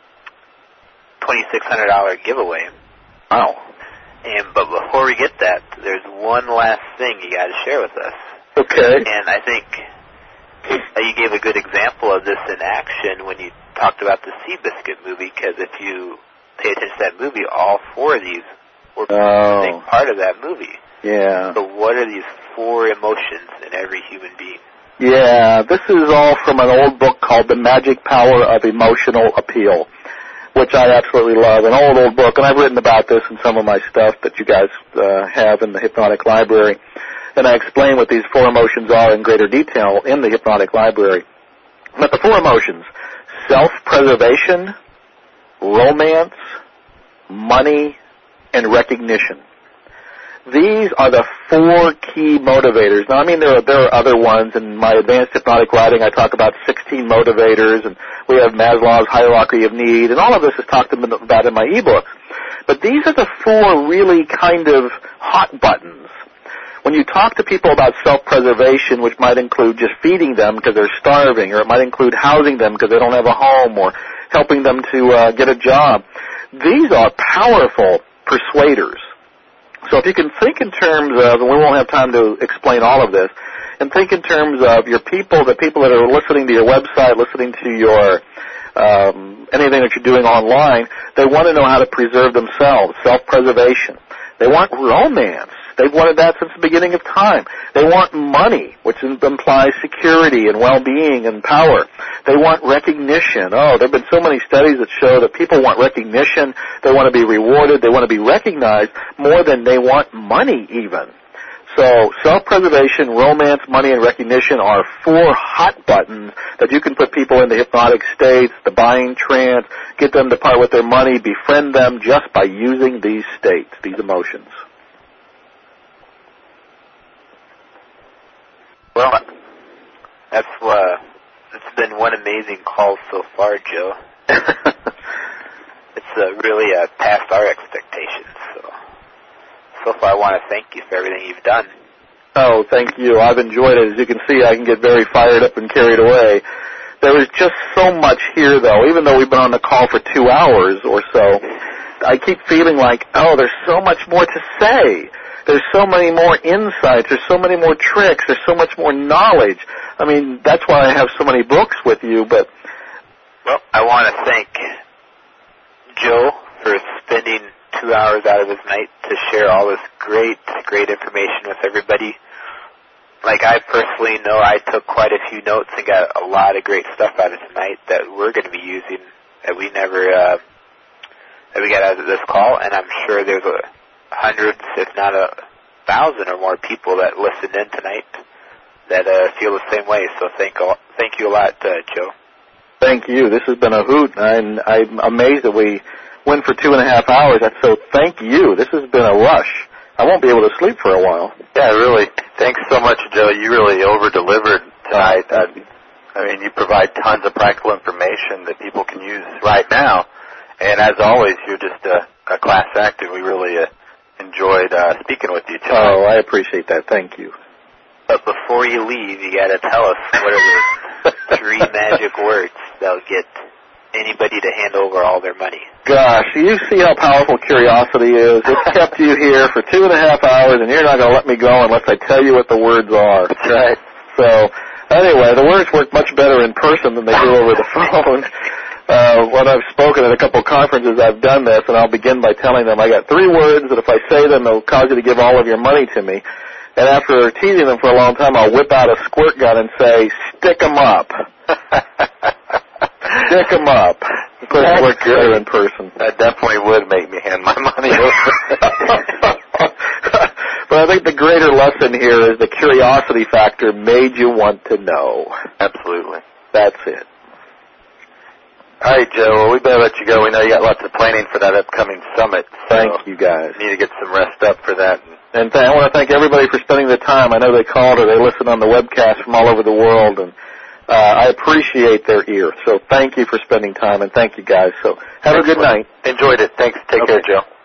twenty-six hundred dollars giveaway. Wow. And but before we get that, there's one last thing you got to share with us. Okay. And I think uh, you gave a good example of this in action when you talked about the Seabiscuit movie, because if you pay attention to that movie, all four of these were oh. a big part of that movie. Yeah. So what are these four emotions in every human being? Yeah, this is all from an old book called The Magic Power of Emotional Appeal, which I absolutely love, an old, old book, and I've written about this in some of my stuff that you guys uh, have in the Hypnotic Library. And I explain what these four emotions are in greater detail in the Hypnotic Library. But the four emotions: self-preservation, romance, money, and recognition. These are the four key motivators. Now, I mean, there are, there are other ones. In my Advanced Hypnotic Writing, I talk about sixteen motivators, and we have Maslow's Hierarchy of Need, and all of this is talked about in my ebooks. But these are the four really kind of hot buttons. When you talk to people about self-preservation, which might include just feeding them because they're starving, or it might include housing them because they don't have a home, or helping them to uh, get a job, these are powerful persuaders. So if you can think in terms of, and we won't have time to explain all of this, and think in terms of your people, the people that are listening to your website, listening to your um, anything that you're doing online, they want to know how to preserve themselves, self-preservation. They want romance. They've wanted that since the beginning of time. They want money, which implies security and well-being and power. They want recognition. Oh, there have been so many studies that show that people want recognition. They want to be rewarded. They want to be recognized more than they want money even. So self-preservation, romance, money, and recognition are four hot buttons that you can put people into hypnotic states, the buying trance, get them to part with their money, befriend them just by using these states, these emotions. Well, that's uh, it's been one amazing call so far, Joe. It's uh, really uh, past our expectations. So, so far, I want to thank you for everything you've done. Oh, thank you. I've enjoyed it. As you can see, I can get very fired up and carried away. There is just so much here, though. Even though we've been on the call for two hours or so, I keep feeling like, oh, there's so much more to say. There's so many more insights. There's so many more tricks. There's so much more knowledge. I mean, that's why I have so many books with you. But well, I want to thank Joe for spending two hours out of his night to share all this great, great information with everybody. Like, I personally know I took quite a few notes and got a lot of great stuff out of tonight that we're going to be using that we never, uh, that we got out of this call. And I'm sure there's a hundreds, if not a thousand or more people that listened in tonight that uh, feel the same way. So thank thank you a lot, uh, Joe. Thank you. This has been a hoot, and I'm amazed that we went for two and a half hours. So thank you. This has been a rush. I won't be able to sleep for a while. Yeah, really. Thanks so much, Joe. You really over-delivered tonight. Uh, I mean, you provide tons of practical information that people can use right now. And as always, you're just a, a class act, and we really uh, enjoyed uh, speaking with you tonight. Oh, I appreciate that. Thank you. But before you leave, you got to tell us what are those three magic words that'll get anybody to hand over all their money. Gosh, you see how powerful curiosity is? It's kept you here for two and a half hours, and you're not going to let me go unless I tell you what the words are. That's right. So, anyway, the words work much better in person than they do over the phone. Uh, when I've spoken at a couple conferences, I've done this, and I'll begin by telling them I got three words that if I say them, they'll cause you to give all of your money to me. And after teasing them for a long time, I'll whip out a squirt gun and say, stick 'em up. Stick 'em up. Of course, it works better in person. That definitely would make me hand my money over. But I think the greater lesson here is the curiosity factor made you want to know. Absolutely. That's it. All right, Joe, well, we better let you go. We know you got lots of planning for that upcoming summit. So thank you, guys. You need to get some rest up for that. And th- I want to thank everybody for spending the time. I know they called or they listened on the webcast from all over the world, and uh, I appreciate their ear. So thank you for spending time, and thank you, guys. So have Thanks, a good night. Enjoyed it. Thanks. Take okay. care, Joe.